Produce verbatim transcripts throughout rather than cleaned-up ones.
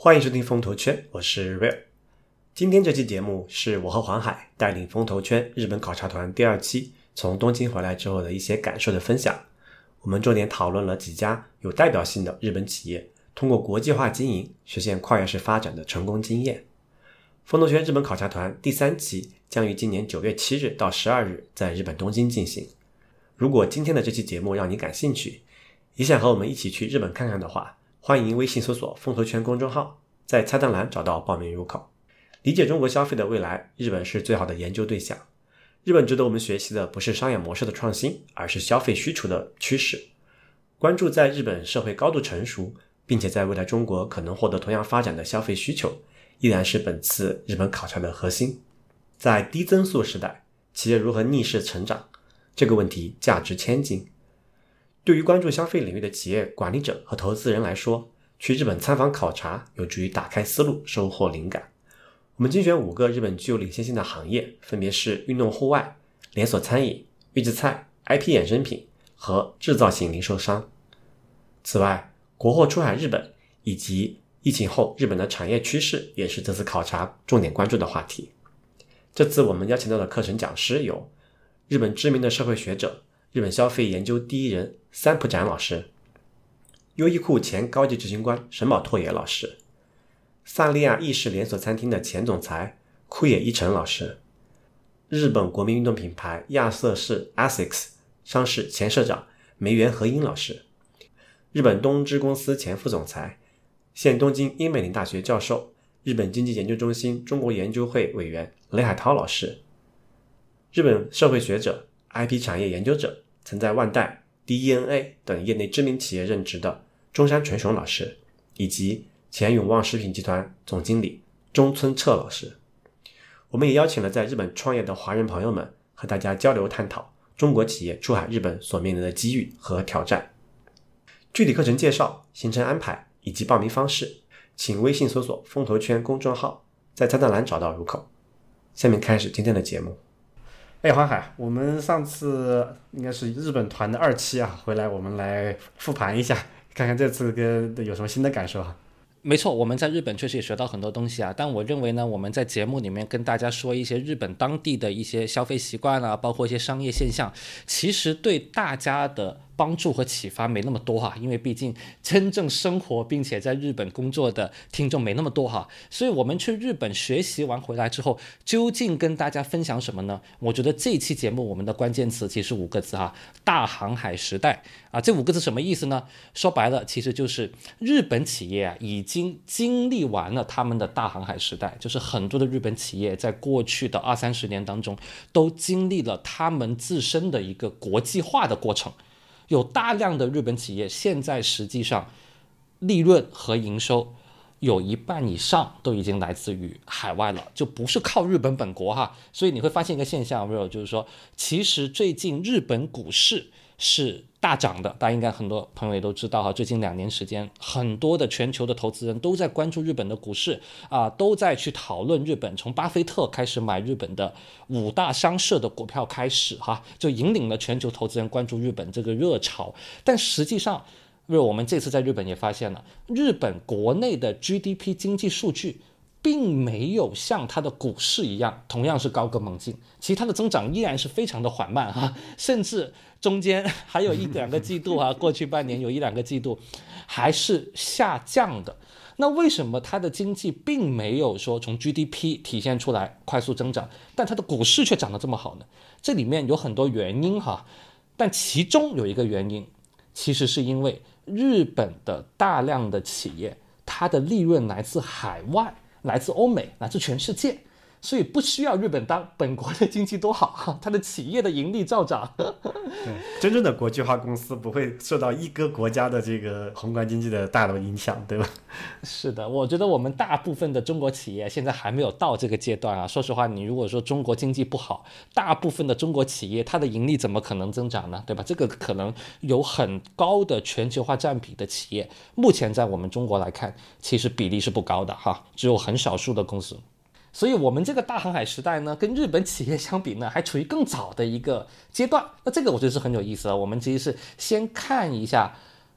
欢迎收听风投圈，我是 Real。 今天这期节目是我和黄海带领风投圈日本考察团第二期从东京回来之后的一些感受的分享。我们重点讨论了几家有代表性的日本企业通过国际化经营实现跨越式发展的成功经验。风投圈日本考察团第三期将于今年九月七日到十二日在日本东京进行。如果今天的这期节目让你感兴趣，也想和我们一起去日本看看的话，欢迎微信搜索风投圈公众号，在菜单栏找到报名入口。理解中国消费的未来，日本是最好的研究对象。日本值得我们学习的不是商业模式的创新，而是消费需求的趋势。关注在日本社会高度成熟，并且在未来中国可能获得同样发展的消费需求，依然是本次日本考察的核心。在低增速时代，企业如何逆势成长？这个问题价值千金。对于关注消费领域的企业管理者和投资人来说，去日本参访考察有助于打开思路，收获灵感。我们精选五个日本具有领先性的行业，分别是运动户外、连锁餐饮、预制菜、I P 衍生品和制造型零售商。此外，国货出海日本以及疫情后日本的产业趋势也是这次考察重点关注的话题。这次我们邀请到的课程讲师有日本知名的社会学者、日本消费研究第一人三浦展老师，优衣库前高级执行官沈宝拓也老师，萨利亚意式连锁餐厅的前总裁库野一成老师，日本国民运动品牌亚瑟士 A S I C S 商事前社长梅原和英老师，日本东芝公司前副总裁、现东京英美林大学教授、日本经济研究中心中国研究会委员雷海涛老师，日本社会学者、I P 产业研究者，曾在万代、D E N A 等业内知名企业任职的中山纯雄老师，以及前永旺食品集团总经理中村彻老师。我们也邀请了在日本创业的华人朋友们，和大家交流探讨中国企业出海日本所面临的机遇和挑战。具体课程介绍、行程安排以及报名方式，请微信搜索风投圈公众号，在菜单栏找到入口。下面开始今天的节目。哎，黄海，我们上次应该是日本团的二期啊，回来我们来复盘一下，看看这次跟有什么新的感受啊。 没错，我们在日本确实也学到很多东西啊，但我认为呢，我们在节目里面跟大家说一些日本当地的一些消费习惯啊，包括一些商业现象，其实对大家的帮助和启发没那么多哈，因为毕竟真正生活并且在日本工作的听众没那么多哈，所以我们去日本学习完回来之后，究竟跟大家分享什么呢？我觉得这一期节目我们的关键词其实五个字哈，大航海时代啊，这五个字什么意思呢？说白了，其实就是日本企业啊已经经历完了他们的大航海时代，就是很多的日本企业在过去的二三十年当中都经历了他们自身的一个国际化的过程。有大量的日本企业现在实际上利润和营收有一半以上都已经来自于海外了，就不是靠日本本国哈。所以你会发现一个现象，就是说其实最近日本股市是大涨的，大家应该很多朋友也都知道哈，最近两年时间，很多的全球的投资人都在关注日本的股市啊、呃，都在去讨论日本，从巴菲特开始买日本的五大商社的股票开始哈，就引领了全球投资人关注日本这个热潮。但实际上，我们这次在日本也发现了，日本国内的 G D P 经济数据并没有像它的股市一样同样是高歌猛进，其实它的增长依然是非常的缓慢哈，甚至中间还有一两个季度啊，过去半年有一两个季度还是下降的。那为什么它的经济并没有说从 G D P 体现出来快速增长，但它的股市却涨得这么好呢？这里面有很多原因哈，但其中有一个原因，其实是因为日本的大量的企业，它的利润来自海外，来自欧美，来自全世界，所以不需要日本当本国的经济多好，它的企业的盈利照涨。 对，真正的国际化公司不会受到一个国家的这个宏观经济的大的影响，对吧？ 是的，我觉得我们大部分的中国企业现在还没有到这个阶段啊。说实话，你如果说中国经济不好，大部分的中国企业它的盈利怎么可能增长呢？对吧？这个可能有很高的全球化占比的企业，目前在我们中国来看，其实比例是不高的哈，只有很少数的公司。所以我们这个大航海时代呢，跟日本企业相比呢，还处于更早的一个阶段。那这个我觉得是很有意思的。我们其实是先看一下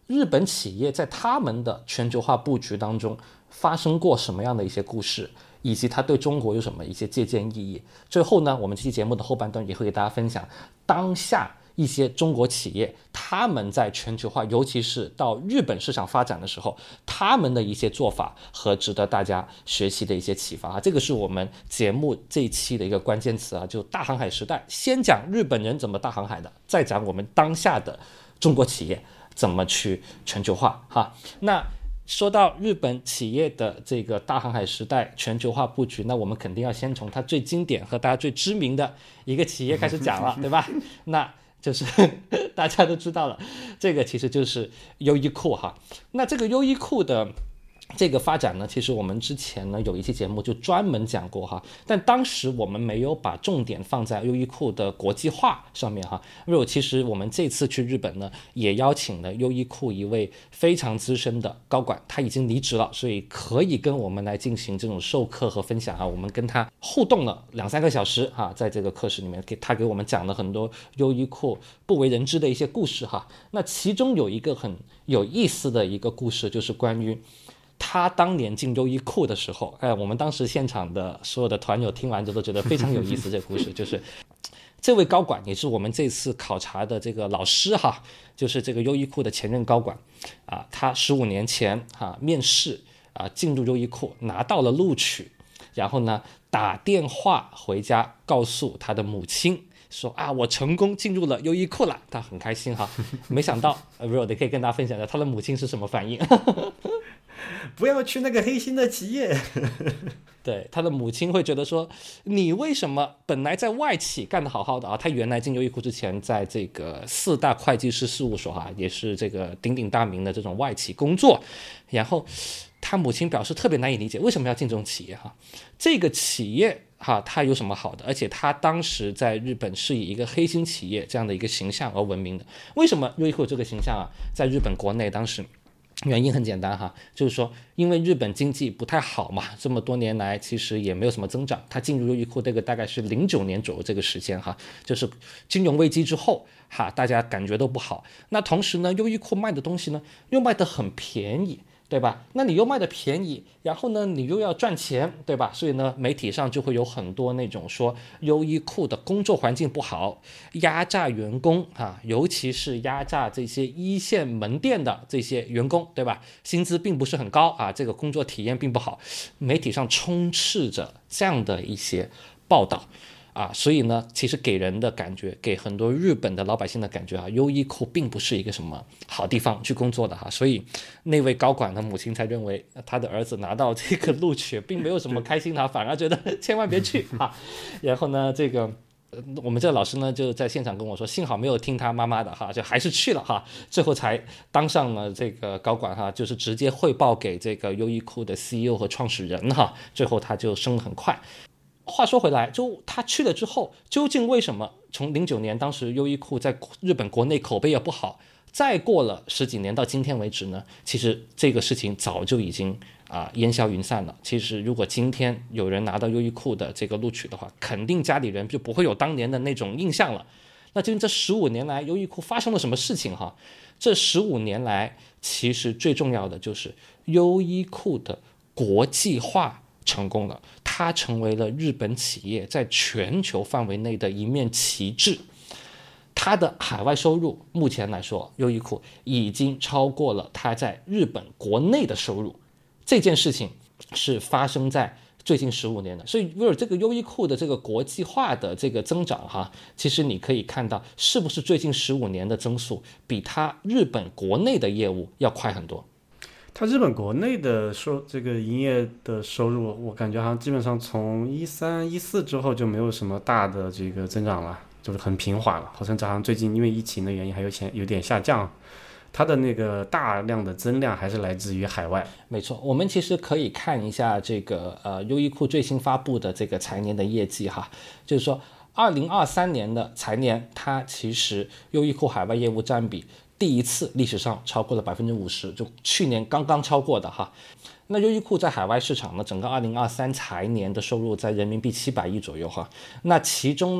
日本企业在他们的全球化布局当中发生过什么样的一些故事，以及它对中国有什么一些借鉴意义。最后呢，我们这期节目的后半段也会给大家分享当下一些中国企业他们在全球化，尤其是到日本市场发展的时候，他们的一些做法和值得大家学习的一些启发。这个是我们节目这一期的一个关键词啊，就大航海时代，先讲日本人怎么大航海的，再讲我们当下的中国企业怎么去全球化哈。那说到日本企业的这个大航海时代全球化布局，那我们肯定要先从它最经典和大家最知名的一个企业开始讲了，对吧？那就是大家都知道了，这个其实就是优衣库哈。那这个优衣库的这个发展呢，其实我们之前呢有一期节目就专门讲过哈，但当时我们没有把重点放在优衣库的国际化上面哈。因为其实我们这次去日本呢，也邀请了优衣库一位非常资深的高管，他已经离职了，所以可以跟我们来进行这种授课和分享哈。我们跟他互动了两三个小时哈，在这个课时里面，给他给我们讲了很多优衣库不为人知的一些故事哈。那其中有一个很有意思的一个故事，就是关于他当年进优衣库的时候，哎，我们当时现场的所有的团友听完之后都觉得非常有意思。这个故事就是这位高管也是我们这次考察的这个老师哈，就是这个优衣库的前任高管啊，他十五年前啊面试啊进入优衣库拿到了录取，然后呢打电话回家告诉他的母亲说啊，我成功进入了优衣库了，他很开心哈。没想到 Will 你可以跟大家分享一下他的母亲是什么反应。 不要去那个黑心的企业。 对，他的母亲会觉得说，你为什么本来在外企干得好好的啊？他原来进优衣库之前，在这个四大会计师事务所哈，也是这个鼎鼎大名的这种外企工作，然后他母亲表示特别难以理解，为什么要进这种企业哈？这个企业哈，它有什么好的？而且他当时在日本是以一个黑心企业这样的一个形象而闻名的。为什么优衣库有这个形象啊？在日本国内当时原因很简单哈，就是说因为日本经济不太好嘛，这么多年来其实也没有什么增长。他进入优衣库这个大概是零九年左右这个时间哈，就是金融危机之后哈，大家感觉都不好。那同时呢，优衣库卖的东西呢又卖得很便宜，对吧？那你又卖的便宜，然后呢你又要赚钱，对吧？所以呢媒体上就会有很多那种说优衣库的工作环境不好，压榨员工啊，尤其是压榨这些一线门店的这些员工，对吧？薪资并不是很高啊，这个工作体验并不好，媒体上充斥着这样的一些报道啊，所以呢，其实给人的感觉，给很多日本的老百姓的感觉啊，优衣库并不是一个什么好地方去工作的哈，所以那位高管的母亲才认为他的儿子拿到这个录取，并没有什么开心的，反而觉得千万别去啊。然后呢，这个我们这个老师呢就在现场跟我说，幸好没有听他妈妈的哈，就还是去了哈，最后才当上了这个高管哈，就是直接汇报给这个优衣库的 C E O 和创始人哈，最后他就升得很快。话说回来，就他去了之后，究竟为什么从零九年当时优衣库在日本国内口碑也不好，再过了十几年到今天为止呢？其实这个事情早就已经啊、呃、烟消云散了。其实如果今天有人拿到优衣库的这个录取的话，肯定家里人就不会有当年的那种印象了。那究竟这十五年来优衣库发生了什么事情哈？这十五年来，其实最重要的就是优衣库的国际化成功了，它成为了日本企业在全球范围内的一面旗帜。它的海外收入目前来说，优衣库已经超过了它在日本国内的收入。这件事情是发生在最近十五年的，所以为了这个优衣库的这个国际化的这个增长哈，其实你可以看到是不是最近十五年的增速比它日本国内的业务要快很多。 它日本国内的收这个营业的收入，我感觉好像基本上从一三一四之后就没有什么大的这个增长了，就是很平缓了。好像好像最近因为疫情的原因还有些有点下降，它的那个大量的增量还是来自于海外。 没错，我们其实可以看一下这个呃优衣库最新发布的这个财年的业绩哈，就是说二零二三年的财年，它其实优衣库海外业务占比第一次历史上超过了百分之五十，就去年刚刚超过的哈。那优衣库在海外市场呢，整个二零二三财年的收入在人民币七百亿左右哈。那其中呢，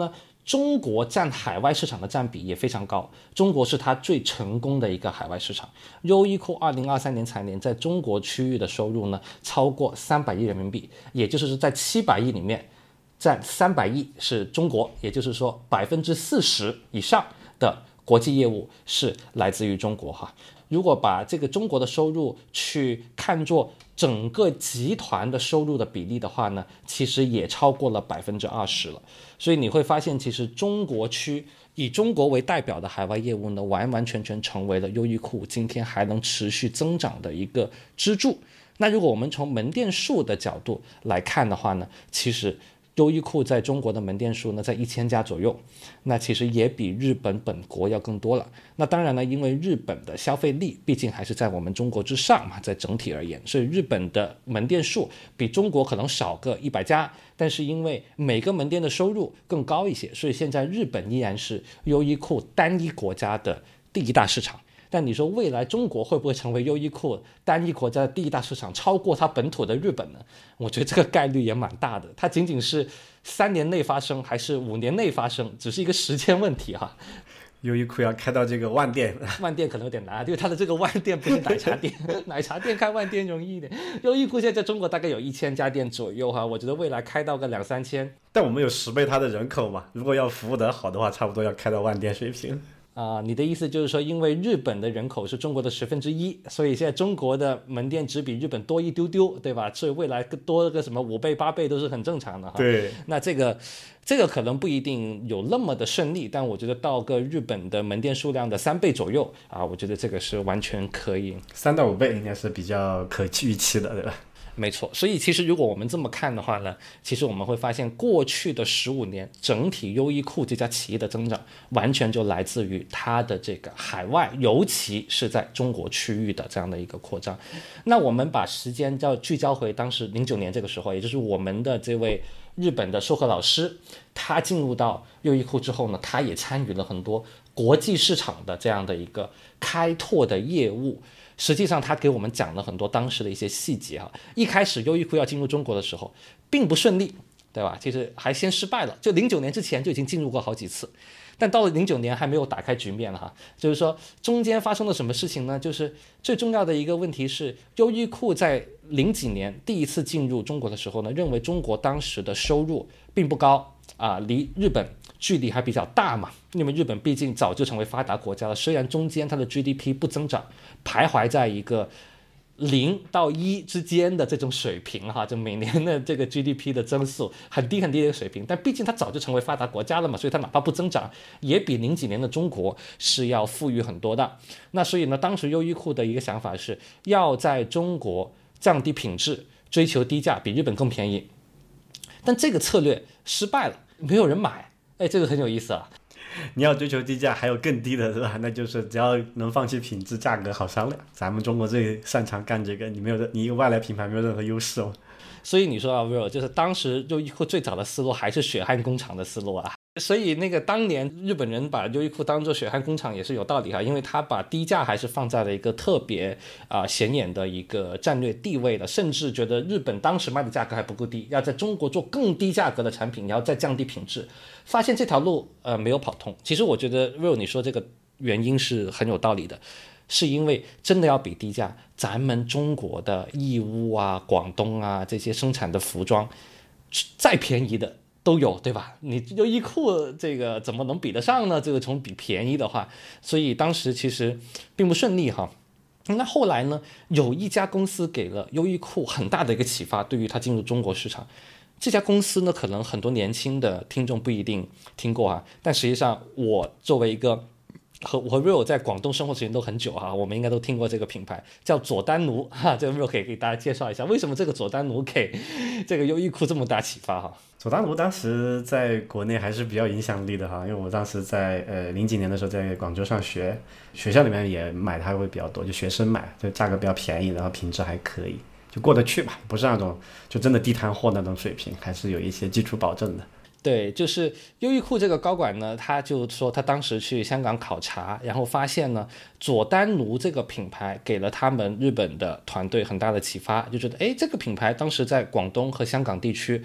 中国占海外市场的占比也非常高，中国是它最成功的一个海外市场。优衣库二零二三年财年在中国区域的收入呢超过三百亿人民币，也就是在七百亿里面占三百亿是中国，也就是说百分之四十以上的国际业务是来自于中国哈。如果把这个中国的收入去看作整个集团的收入的比例的话呢，其实也超过了百分之二十了。所以你会发现，其实中国区以中国为代表的海外业务呢，完完全全成为了优衣库今天还能持续增长的一个支柱。那如果我们从门店数的角度来看的话呢，其实优衣库在中国的门店数呢在一千家左右，那其实也比日本本国要更多了。那当然呢，因为日本的消费力毕竟还是在我们中国之上嘛，在整体而言，所以日本的门店数比中国可能少个一百家，但是因为每个门店的收入更高一些，所以现在日本依然是优衣库单一国家的第一大市场。但你说未来中国会不会成为优衣库单一国家的第一大市场，超过它本土的日本呢？我觉得这个概率也蛮大的，它仅仅是三年内发生还是五年内发生，只是一个时间问题哈。 优衣库要开到这个万店， 万店可能有点难，因为它的这个万店不是奶茶店，奶茶店开万店容易一点。优衣库现在在中国大概有一千家店左右哈，我觉得未来开到个两三千。 但我们有十倍它的人口嘛，如果要服务得好的话，差不多要开到万店水平。 啊、呃，你的意思就是说，因为日本的人口是中国的十分之一，所以现在中国的门店只比日本多一丢丢，对吧？所以未来多个什么五倍、八倍都是很正常的哈。 对， 那这个这个可能不一定有那么的顺利，但我觉得到个日本的门店数量的三倍左右啊，我觉得这个是完全可以。 三到五倍应该是比较可预期的，对吧？ 没错，所以其实如果我们这么看的话呢，其实我们会发现过去的十五年，整体优衣库这家企业的增长，完全就来自于它的这个海外，尤其是在中国区域的这样的一个扩张。那我们把时间要聚焦回当时零九年这个时候，也就是我们的这位日本的授课老师，他进入到优衣库之后呢，他也参与了很多国际市场的这样的一个开拓的业务。实际上他给我们讲了很多当时的一些细节哈。一开始优衣库要进入中国的时候并不顺利，对吧？其实还先失败了，就零九年之前就已经进入过好几次，但到了零九年还没有打开局面了哈。就是说中间发生了什么事情呢？就是最重要的一个问题是，优衣库在零几年第一次进入中国的时候呢，认为中国当时的收入并不高啊，离日本距离还比较大嘛，因为日本毕竟早就成为发达国家了，虽然中间它的 G D P 不增长，徘徊在一个零到一之间的这种水平哈，就每年的这个 G D P 的增速很低很低的水平，但毕竟它早就成为发达国家了嘛，所以它哪怕不增长，也比零几年的中国是要富裕很多的。那所以呢，当时优衣库的一个想法是要在中国降低品质，追求低价，比日本更便宜。但这个策略失败了，没有人买。哎，这个很有意思啊！ 你要追求低价，还有更低的是吧？那就是只要能放弃品质，价格好商量。咱们中国最擅长干这个，你没有，你一个外来品牌没有任何优势哦。 所以你说啊 ，Will， 就是当时优衣库最早的思路还是血汗工厂的思路啊。所以那个当年日本人把优衣库当做血汗工厂也是有道理哈，因为他把低价还是放在了一个特别啊、呃、显眼的一个战略地位的，甚至觉得日本当时卖的价格还不够低，要在中国做更低价格的产品，然后再降低品质。发现这条路呃没有跑通。其实我觉得 Will 你说这个原因是很有道理的，是因为真的要比低价，咱们中国的义乌啊、广东啊这些生产的服装，再便宜的都有，对吧？你优衣库这个怎么能比得上呢？这个从比便宜的话，所以当时其实并不顺利哈。那后来呢，有一家公司给了优衣库很大的一个启发，对于它进入中国市场。这家公司呢，可能很多年轻的听众不一定听过啊，但实际上我作为一个和我和 Will 在广东生活时间都很久哈，我们应该都听过这个品牌叫佐丹奴哈，这个 Will 可以给大家介绍一下，为什么这个佐丹奴给这个优衣库这么大启发哈？ 佐丹奴当时在国内还是比较影响力的哈，因为我当时在呃零几年的时候在广州上学，学校里面也买它会比较多，就学生买，就价格比较便宜，然后品质还可以，就过得去吧，不是那种就真的地摊货那种水平，还是有一些基础保证的。 对，就是优衣库这个高管呢，他就说他当时去香港考察，然后发现呢，佐丹奴这个品牌给了他们日本的团队很大的启发，就觉得哎，这个品牌当时在广东和香港地区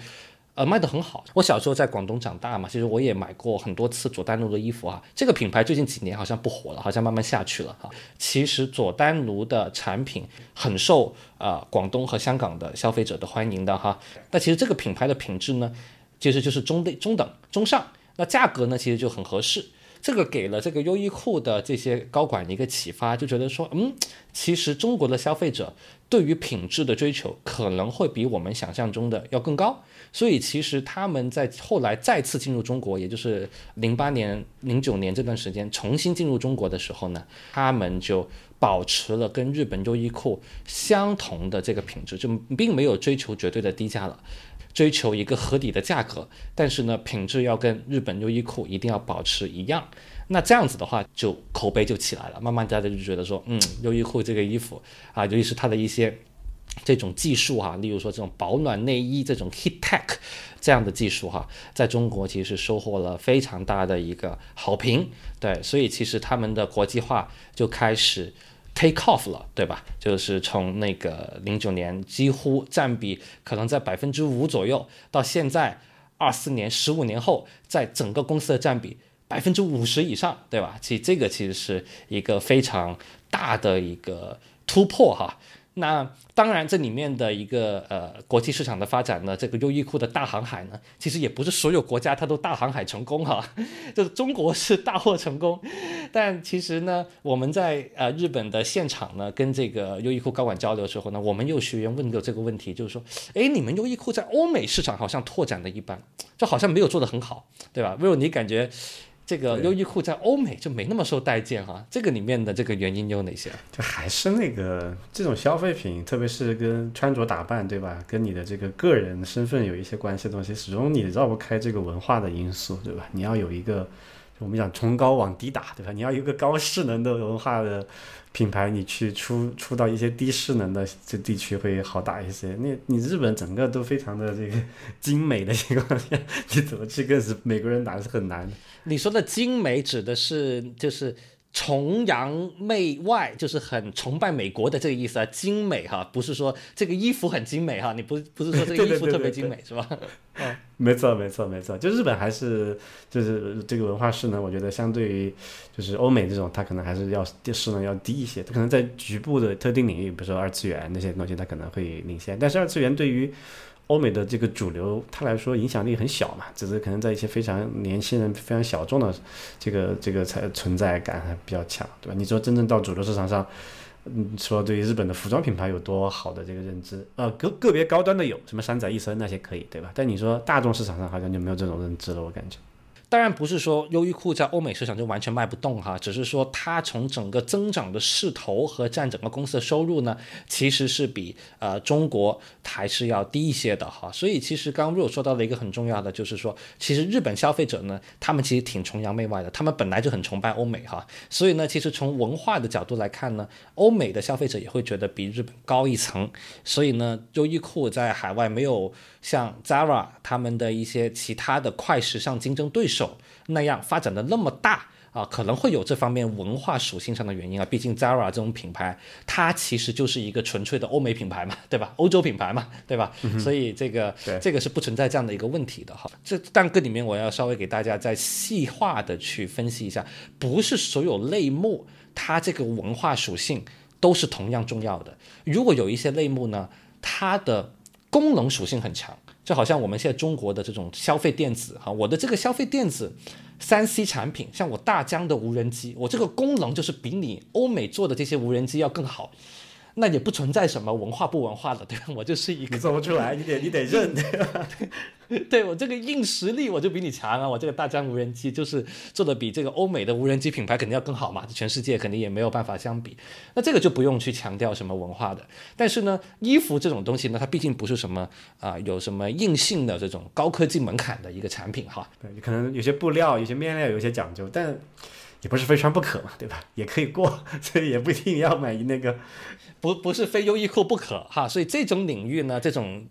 呃，卖得很好。我小时候在广东长大嘛，其实我也买过很多次佐丹奴的衣服啊。这个品牌最近几年好像不火了，好像慢慢下去了哈。其实佐丹奴的产品很受呃广东和香港的消费者的欢迎的哈。那其实这个品牌的品质呢，其实就是中等、中等、中上。那价格呢，其实就很合适。这个给了这个优衣库的这些高管一个启发，就觉得说，嗯，其实中国的消费者对于品质的追求可能会比我们想象中的要更高，所以其实他们在后来再次进入中国，也就是零八年、零九年这段时间重新进入中国的时候呢，他们就保持了跟日本优衣库相同的这个品质，就并没有追求绝对的低价了。追求一个合理的价格，但是呢，品质要跟日本优衣库一定要保持一样。那这样子的话，就口碑就起来了。慢慢大家就觉得说，嗯，优衣库这个衣服啊，尤其是它的一些这种技术哈、啊，例如说这种保暖内衣这种 heat tech 这样的技术哈、啊，在中国其实收获了非常大的一个好评。对，所以其实他们的国际化就开始take off 了，对吧？就是从那个零九年几乎占比可能在百分之五左右，到现在二四年、十五年后，在整个公司的占比百分之五十以上，对吧？其实这个其实是一个非常大的一个突破哈。那当然，这里面的一个呃国际市场的发展呢，这个优衣库的大航海呢，其实也不是所有国家它都大航海成功哈，就是中国是大获成功，但其实呢，我们在呃日本的现场呢，跟这个优衣库高管交流的时候呢，我们有学员问过这个问题，就是说，哎，你们优衣库在欧美市场好像拓展的一般，就好像没有做得很好，对吧？为什么你感觉这个优衣库在欧美就没那么受待见哈？这个里面的这个原因有哪些？ 就还是那个这种消费品，特别是跟穿着打扮，对吧？跟你的这个个人身份有一些关系的东西，始终你绕不开这个文化的因素，对吧？你要有一个我们讲从高往低打，对吧？你要有一个高势能的文化的品牌，你去出出到一些低势能的这地区会好打一些。那你日本整个都非常的这个精美的情况下，你怎么去跟美国人打是很难的。 你说的精美指的是就是崇洋媚外，就是很崇拜美国的这个意思啊，精美哈，不是说这个衣服很精美哈，你不不是说这个衣服特别精美是吧？ 哦，没错没错没错，就日本还是就是这个文化势能，我觉得相对于就是欧美这种，它可能还是要势能要低一些，它可能在局部的特定领域，比如说二次元那些东西，它可能会领先，但是二次元对于欧美的这个主流，它来说影响力很小嘛，只是可能在一些非常年轻人、非常小众的这个这个才存在感还比较强，对吧？你说真正到主流市场上，嗯，说对于日本的服装品牌有多好的这个认知，呃，个个别高端的有什么山仔一生那些可以，对吧？但你说大众市场上好像就没有这种认知了，我感觉。 当然不是说优衣库在欧美市场就完全卖不动哈，只是说它从整个增长的势头和占整个公司的收入呢，其实是比呃中国还是要低一些的哈。所以其实刚刚 Rio 说到了一个很重要的，就是说其实日本消费者呢，他们其实挺崇洋媚外的，他们本来就很崇拜欧美哈。所以呢，其实从文化的角度来看呢，欧美的消费者也会觉得比日本高一层。所以呢，优衣库在海外没有像 Zara 他们的一些其他的快时尚竞争对手那样发展的那么大啊，可能会有这方面文化属性上的原因啊。毕竟 Zara 这种品牌，它其实就是一个纯粹的欧美品牌嘛，对吧？欧洲品牌嘛，对吧？嗯、所以这个这个是不存在这样的一个问题的哈。这但这里面我要稍微给大家再细化的去分析一下，不是所有类目它这个文化属性都是同样重要的。如果有一些类目呢，它的功能属性很强，就好像我们现在中国的这种消费电子哈，我的这个消费电子三 C 产品，像我大疆的无人机，我这个功能就是比你欧美做的这些无人机要更好，那也不存在什么文化不文化的，对吧？我就是一个你做不出来，你得你得认，对吧？ 对，我这个硬实力我就比你强啊！我这个大疆无人机就是做的比这个欧美的无人机品牌肯定要更好嘛，全世界肯定也没有办法相比。那这个就不用去强调什么文化的。但是呢，衣服这种东西呢，它毕竟不是什么啊、呃、有什么硬性的这种高科技门槛的一个产品哈。 对，可能有些布料、有些面料有些讲究，但也不是非穿不可嘛，对吧？也可以过，所以也不一定要买那个， 不不是非优衣库不可哈。所以这种领域呢，这种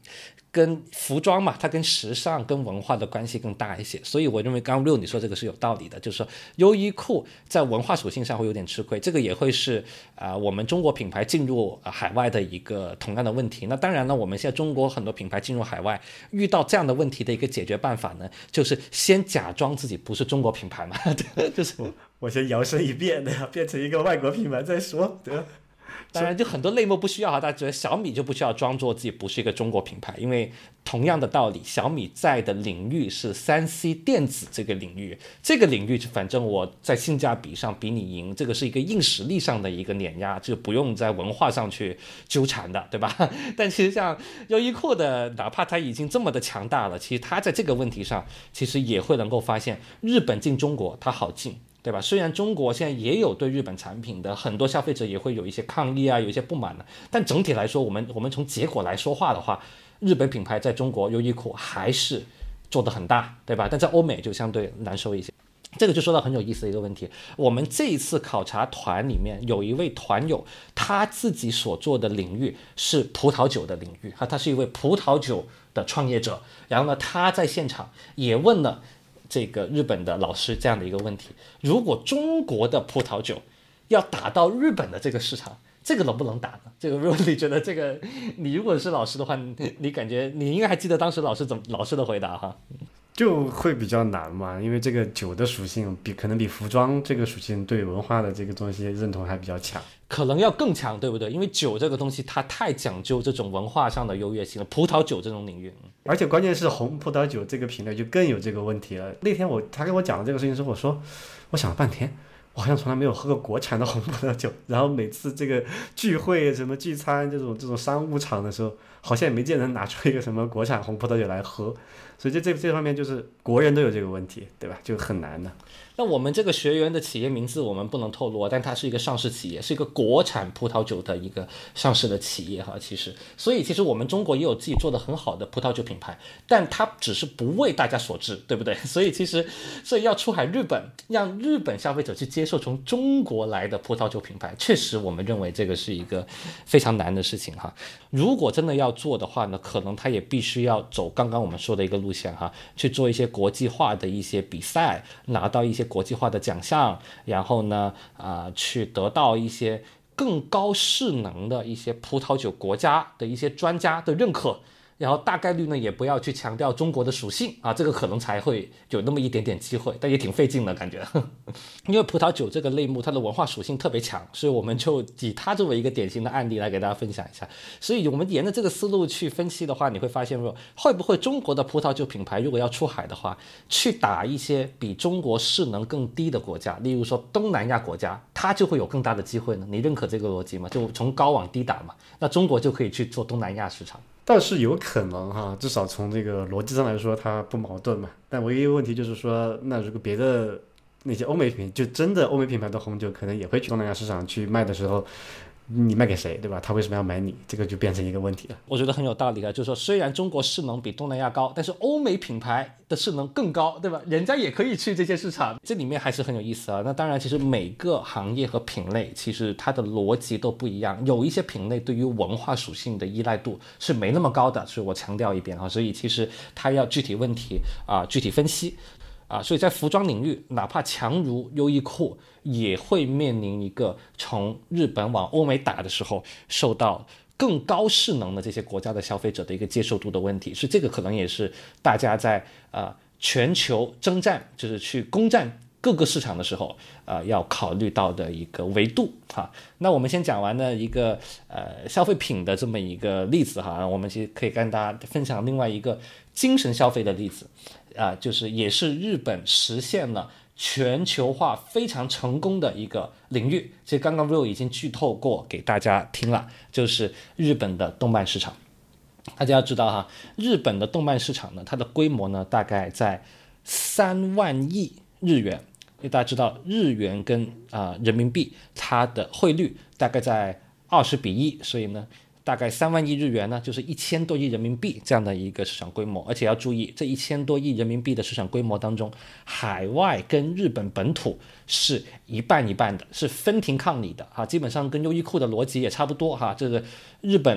跟服装嘛，它跟时尚跟文化的关系更大一些，所以我认为刚刚六你说这个是有道理的，就是说优衣库在文化属性上会有点吃亏，这个也会是啊、呃、我们中国品牌进入、呃、海外的一个同样的问题。那当然呢，我们现在中国很多品牌进入海外遇到这样的问题的一个解决办法呢，就是先假装自己不是中国品牌嘛，就是我我先摇身一变的变成一个外国品牌再说，对吧？ 当然，就很多类目不需要哈，大家觉得小米就不需要装作自己不是一个中国品牌，因为同样的道理，小米在的领域是 三 C 电子这个领域，这个领域反正我在性价比上比你赢，这个是一个硬实力上的一个碾压，就不用在文化上去纠缠的，对吧？但其实像优衣库的，哪怕它已经这么的强大了，其实它在这个问题上，其实也会能够发现，日本进中国它好进。对吧？虽然中国现在也有对日本产品的很多消费者也会有一些抗议啊，有一些不满的，但整体来说，我们我们从结果来说话的话，日本品牌在中国优衣库还是做得很大，对吧？但在欧美就相对难受一些。这个就说到很有意思的一个问题，我们这一次考察团里面有一位团友，他自己所做的领域是葡萄酒的领域，他是一位葡萄酒的创业者，然后呢，他在现场也问了这个日本的老师这样的一个问题，如果中国的葡萄酒要打到日本的这个市场，这个能不能打呢？这个如果你觉得这个，你如果是老师的话，你, 你感觉你应该还记得当时老师怎么老师的回答哈？ 就会比较难嘛，因为这个酒的属性比可能比服装这个属性对文化的这个东西认同还比较强， 可能要更强，对不对？因为酒这个东西它太讲究这种文化上的优越性了，葡萄酒这种领域， 而且关键是红葡萄酒这个品类就更有这个问题了。那天我他跟我讲了这个事情之后，我说我想了半天，我好像从来没有喝过国产的红葡萄酒，然后每次这个聚会什么聚餐这种这种商务场的时候，好像也没见人拿出一个什么国产红葡萄酒来喝，所以这这这方面就是国人都有这个问题，对吧？就很难的。 那我们这个学员的企业名字我们不能透露，但它是一个上市企业，是一个国产葡萄酒的一个上市的企业哈。其实，所以其实我们中国也有自己做的很好的葡萄酒品牌，但它只是不为大家所知，对不对？所以其实，所以要出海日本，让日本消费者去接受从中国来的葡萄酒品牌，确实我们认为这个是一个非常难的事情哈。如果真的要做的话呢，可能它也必须要走刚刚我们说的一个路线哈，去做一些国际化的一些比赛，拿到一些国际化的奖项，然后呢，啊、呃，去得到一些更高势能的一些葡萄酒国家的一些专家的认可，然后大概率呢也不要去强调中国的属性啊，这个可能才会有那么一点点机会，但也挺费劲的感觉。因为葡萄酒这个类目它的文化属性特别强，所以我们就以它作为一个典型的案例来给大家分享一下。所以我们沿着这个思路去分析的话，你会发现说，会不会中国的葡萄酒品牌如果要出海的话，去打一些比中国势能更低的国家，例如说东南亚国家，它就会有更大的机会呢？你认可这个逻辑吗？就从高往低打嘛，那中国就可以去做东南亚市场。 倒是有可能哈，至少从这个逻辑上来说，它不矛盾嘛。但唯一问题就是说，那如果别的那些欧美品，就真的欧美品牌的红酒，可能也会去东南亚市场去卖的时候，你卖给谁，对吧？他为什么要买你？这个就变成一个问题了。 我觉得很有道理的，就是说，虽然中国势能比东南亚高，但是欧美品牌的势能更高，对吧？人家也可以去这些市场，这里面还是很有意思啊。那当然，其实每个行业和品类，其实它的逻辑都不一样。有一些品类对于文化属性的依赖度是没那么高的，所以我强调一遍啊。所以其实它要具体问题啊、呃、具体分析。啊，所以在服装领域，哪怕强如优衣库，也会面临一个从日本往欧美打的时候，受到更高势能的这些国家的消费者的一个接受度的问题。所以这个可能也是大家在呃全球征战，就是去攻占各个市场的时候，呃，要考虑到的一个维度哈。那我们先讲完了一个呃消费品的这么一个例子哈，我们其实可以跟大家分享另外一个精神消费的例子。啊、呃，就是也是日本实现了全球化非常成功的一个领域。其实刚刚 Will 已经剧透过给大家听了，就是日本的动漫市场。大家要知道哈，日本的动漫市场呢，它的规模呢大概在三万亿日元。因为大家知道日元跟啊、呃、人民币它的汇率大概在二十比一，所以呢。大概三万亿日元呢，就是一千多亿人民币这样的一个市场规模，而且要注意，这一千多亿人民币的市场规模当中，海外跟日本本土是一半一半的，是分庭抗礼的哈，基本上跟优衣库的逻辑也差不多哈。这个日本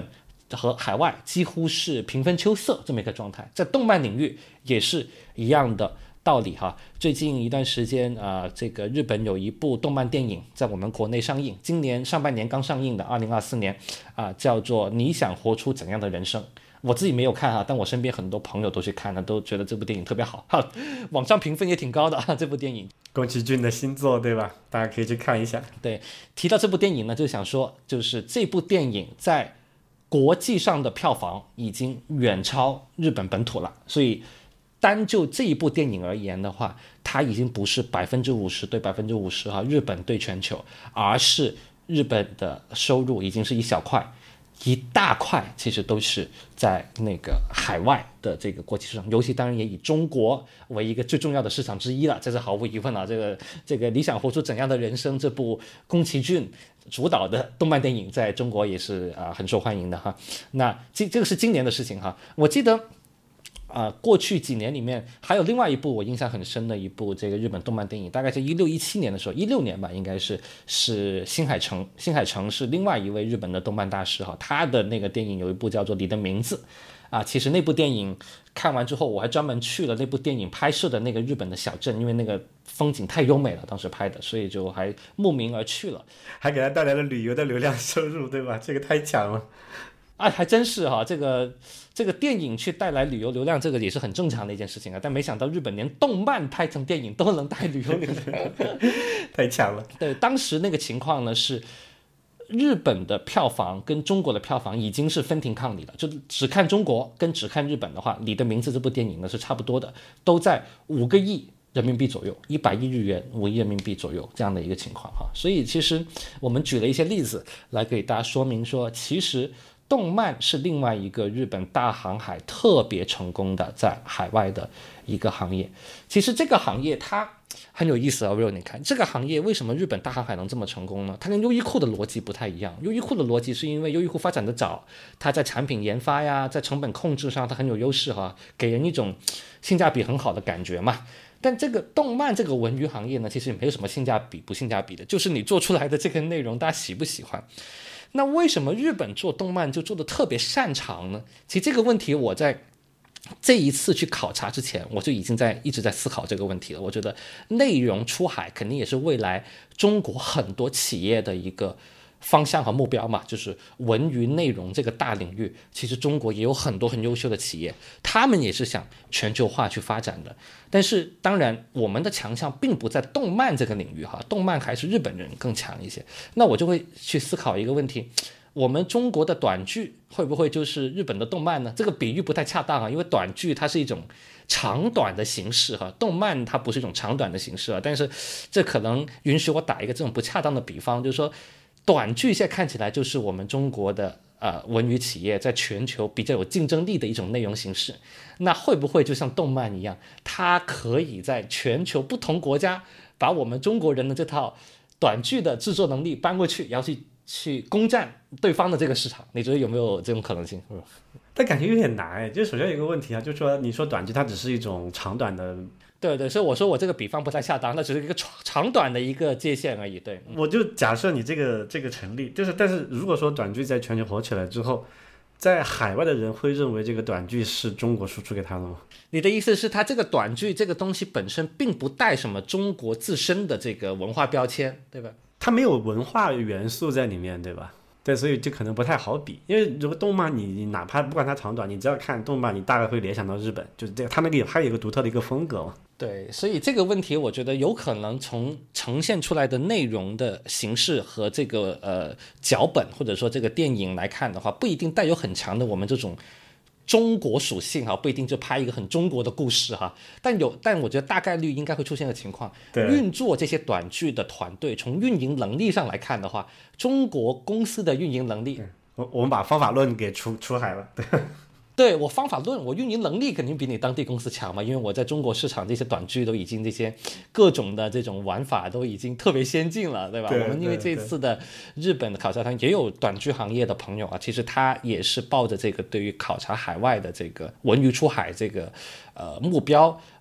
和海外几乎是平分秋色这么一个状态，在动漫领域也是一样的道理哈。最近一段时间啊、呃，这个日本有一部动漫电影在我们国内上映，今年上半年刚上映的，二零二四年啊、呃，叫做《你想活出怎样的人生》。我自己没有看哈，但我身边很多朋友都去看了，都觉得这部电影特别好哈，网上评分也挺高的哈。这部电影， 宫崎骏的新作对吧？大家可以去看一下。 对，提到这部电影呢，就想说，就是这部电影在国际上的票房已经远超日本本土了，所以单就这一部电影而言的话，它已经不是百分之五十对百分之五十哈，日本对全球，而是日本的收入已经是一小块。一大块其实都是在那个海外的这个国际市场，尤其当然也以中国为一个最重要的市场之一了，这是毫无疑问啊。这个这个理想活出怎样的人生这部宫崎骏主导的动漫电影在中国也是啊、呃、很受欢迎的哈。那这这个是今年的事情哈，我记得。啊、呃，过去几年里面还有另外一部我印象很深的一部这个日本动漫电影，大概是一六一七年的时候，一六年吧，应该是是新海诚。新海诚是另外一位日本的动漫大师哈，他的那个电影有一部叫做《你的名字》啊，其实那部电影看完之后，我还专门去了那部电影拍摄的那个日本的小镇，因为那个风景太优美了，当时拍的，所以就还慕名而去了， 还给他带来了旅游的流量收入，对吧？这个太强了。 啊，还真是哈，这个这个电影去带来旅游流量，这个也是很正常的一件事情啊。但没想到日本连动漫拍成电影都能带旅游流量， 太强了。 对，当时那个情况呢是，日本的票房跟中国的票房已经是分庭抗礼了，就只看中国跟只看日本的话，你的名字这部电影呢是差不多的，都在五个亿人民币左右，一百亿日元，五亿人民币左右这样的一个情况哈。所以其实我们举了一些例子来给大家说明说，其实。动漫是另外一个日本大航海特别成功的在海外的一个行业。其实这个行业它很有意思啊 ，Will， 你看这个行业为什么日本大航海能这么成功呢？它跟优衣库的逻辑不太一样。优衣库的逻辑是因为优衣库发展的早，它在产品研发呀，在成本控制上它很有优势哈，给人一种性价比很好的感觉嘛。但这个动漫这个文娱行业呢，其实也没有什么性价比不性价比的，就是你做出来的这个内容大家喜不喜欢。那为什么日本做动漫就做得特别擅长呢？其实这个问题我在这一次去考察之前，我就已经在一直在思考这个问题了。我觉得内容出海肯定也是未来中国很多企业的一个方向和目标嘛，就是文娱内容这个大领域，其实中国也有很多很优秀的企业，他们也是想全球化去发展的。但是当然我们的强项并不在动漫这个领域哈，动漫还是日本人更强一些。那我就会去思考一个问题，我们中国的短剧会不会就是日本的动漫呢？这个比喻不太恰当啊，因为短剧它是一种长短的形式哈，动漫它不是一种长短的形式啊。但是这可能允许我打一个这种不恰当的比方，就是说短剧现在看起来就是我们中国的呃文娱企业在全球比较有竞争力的一种内容形式。那会不会就像动漫一样，它可以在全球不同国家把我们中国人的这套短剧的制作能力搬过去，然后去去攻占对方的这个市场？你觉得有没有这种可能性？ 但感觉有点难哎。就首先有一个问题啊，就是说你说短剧它只是一种长短的。 对对，所以我说我这个比方不太恰当，那只是一个长短的一个界限而已。对， 我就假设你这个这个成立，就是但是如果说短剧在全球火起来之后，在海外的人会认为这个短剧是中国输出给他的吗？ 你的意思是，它这个短剧这个东西本身并不带什么中国自身的这个文化标签，对吧？ 它没有文化元素在里面，对吧？对，所以就可能不太好比。因为如果动漫你，你哪怕不管它长短，你只要看动漫，你大概会联想到日本，就是这个，它那个有它有一个独特的一个风格嘛。 对，所以这个问题我觉得有可能从呈现出来的内容的形式和这个呃脚本或者说这个电影来看的话，不一定带有很强的我们这种中国属性哈，不一定就拍一个很中国的故事哈，但有，但我觉得大概率应该会出现的情况，运作这些短剧的团队从运营能力上来看的话，中国公司的运营能力， 我我们把方法论给出出海了，对。 对，我方法论，我运营能力肯定比你当地公司强嘛，因为我在中国市场这些短剧都已经这些各种的这种玩法都已经特别先进了，对吧？ 对， 我们因为这次的日本的考察团也有短剧行业的朋友啊，其实他也是抱着这个对于考察海外的这个文娱出海这个呃目标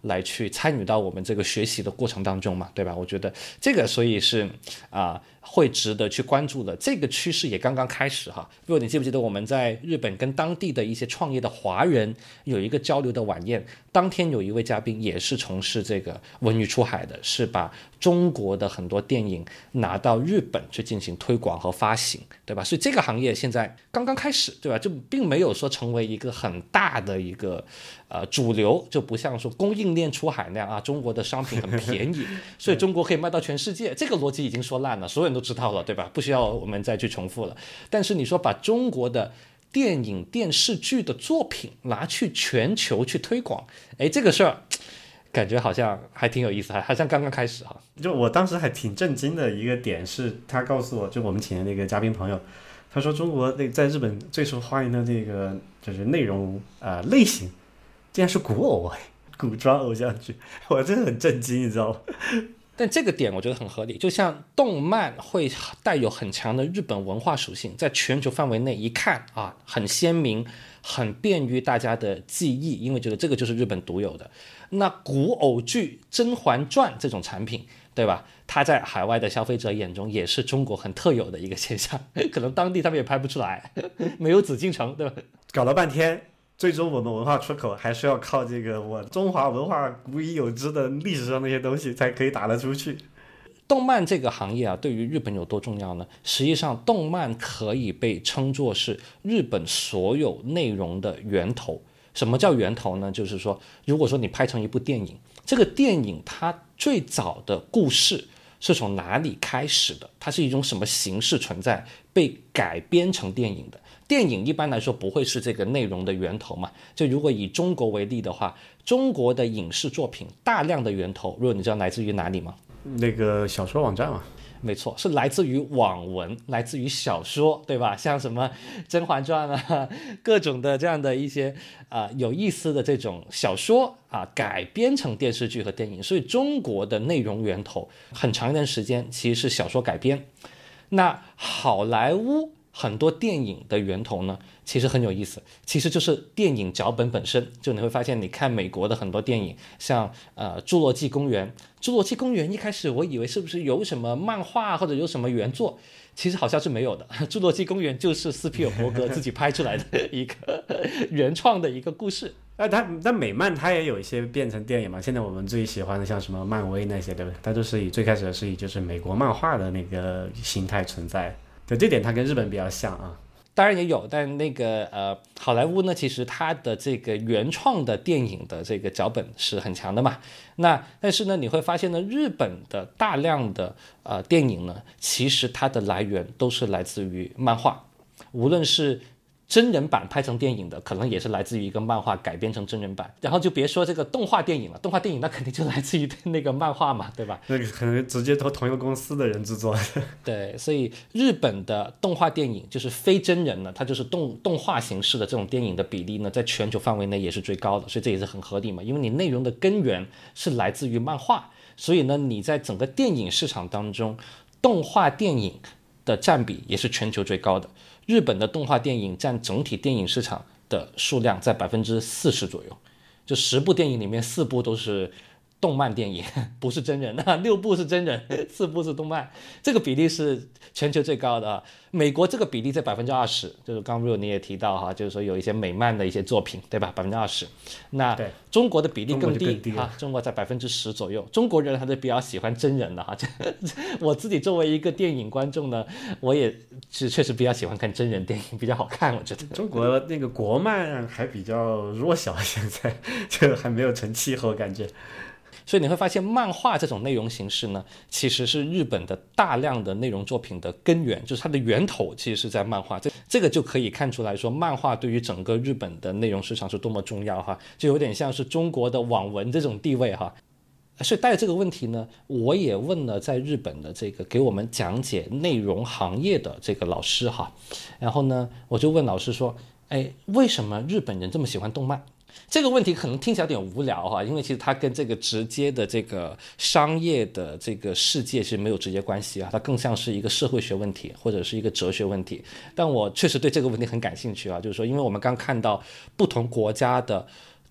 来去参与到我们这个学习的过程当中嘛，对吧？我觉得这个所以是啊、呃、会值得去关注的。这个趋势也刚刚开始哈。如果你记不记得我们在日本跟当地的一些创业的华人有一个交流的晚宴，当天有一位嘉宾也是从事这个文娱出海的，是把中国的很多电影拿到日本去进行推广和发行，对吧？所以这个行业现在刚刚开始，对吧？就并没有说成为一个很大的一个呃主流，就不像说供应链出海那样啊，中国的商品很便宜，所以中国可以卖到全世界，这个逻辑已经说烂了，所有人都知道了，对吧？不需要我们再去重复了。但是你说把中国的电影电视剧的作品拿去全球去推广，哎，这个事儿感觉好像还挺有意思，好像刚刚开始哈。 就我当时还挺震惊的一个点是，他告诉我，就我们请的那个嘉宾朋友，他说中国那在日本最受欢迎的这个就是内容呃类型，竟然是古偶哎，古装偶像剧，我真的很震惊，你知道吗？ 但这个点我觉得很合理，就像动漫会带有很强的日本文化属性，在全球范围内一看啊，很鲜明，很便于大家的记忆，因为觉得这个就是日本独有的。那古偶剧《甄嬛传》这种产品，对吧？它在海外的消费者眼中也是中国很特有的一个现象，可能当地他们也拍不出来，没有紫禁城，对吧？ 搞了半天。最终我们文化出口还是要靠这个我中华文化古已有之的历史上那些东西才可以打得出去。 动漫这个行业啊，对于日本有多重要呢？实际上，动漫可以被称作是日本所有内容的源头。什么叫源头呢？就是说，如果说你拍成一部电影，这个电影它最早的故事是从哪里开始的？它是一种什么形式存在，被改编成电影的？电影一般来说不会是这个内容的源头嘛？就如果以中国为例的话，中国的影视作品大量的源头，如果你知道来自于哪里吗？ 那个小说网站嘛。 没错，是来自于网文，来自于小说，对吧？像什么《甄嬛传》啊，各种的这样的一些啊、呃、有意思的这种小说啊，改编成电视剧和电影。所以中国的内容源头很长一段时间其实是小说改编。那好莱坞很多电影的源头呢，其实很有意思，其实就是电影脚本本身。就你会发现，你看美国的很多电影，像呃《侏罗纪公园》，《侏罗纪公园》一开始我以为是不是有什么漫画或者有什么原作，其实好像是没有的。《侏罗纪公园》就是斯皮尔伯格自己拍出来的一个原创的一个故事。 啊，它但美漫它也有一些变成电影嘛。现在我们最喜欢的像什么漫威那些，对不对？它都是以最开始是以就是美国漫画的那个形态存在。对，这点它跟日本比较像啊。 当然也有，但那个呃，好莱坞呢，其实它的这个原创的电影的这个脚本是很强的嘛。那但是呢，你会发现呢，日本的大量的呃电影呢，其实它的来源都是来自于漫画，无论是真人版拍成电影的，可能也是来自于一个漫画改编成真人版，然后就别说这个动画电影了，动画电影那肯定就来自于那个漫画嘛，对吧？ 那个可能直接都同一个公司的人制作。 对，所以日本的动画电影就是非真人呢，它就是动动画形式的这种电影的比例呢，在全球范围内也是最高的，所以这也是很合理嘛，因为你内容的根源是来自于漫画，所以呢，你在整个电影市场当中，动画电影的占比也是全球最高的。日本的动画电影占整体电影市场的数量在百分之四十左右，就十部电影里面四部都是动漫电影，不是真人啊，六部是真人，四部是动漫，这个比例是全球最高的啊。美国这个比例在百分之二十，就是刚刚 Real 你也提到哈，就是说有一些美漫的一些作品，对吧？百分之二十。那中国的比例更低， 更低啊，中国在百分之十左右。中国人还是比较喜欢真人的哈。我自己作为一个电影观众呢，我也是确实比较喜欢看真人电影，比较好看，我觉得。 中国那个国漫还比较弱小，现在就还没有成气候感觉。 所以你会发现漫画这种内容形式呢，其实是日本的大量的内容作品的根源，就是它的源头其实是在漫画。这这个就可以看出来说，漫画对于整个日本的内容市场是多么重要哈，就有点像是中国的网文这种地位哈。所以带着这个问题呢，我也问了在日本的这个给我们讲解内容行业的这个老师哈，然后呢，我就问老师说，哎，为什么日本人这么喜欢动漫？这个问题可能听起来有点无聊哈，因为其实它跟这个直接的这个商业的这个世界其实没有直接关系啊，它更像是一个社会学问题或者是一个哲学问题。但我确实对这个问题很感兴趣啊，就是说，因为我们刚看到不同国家的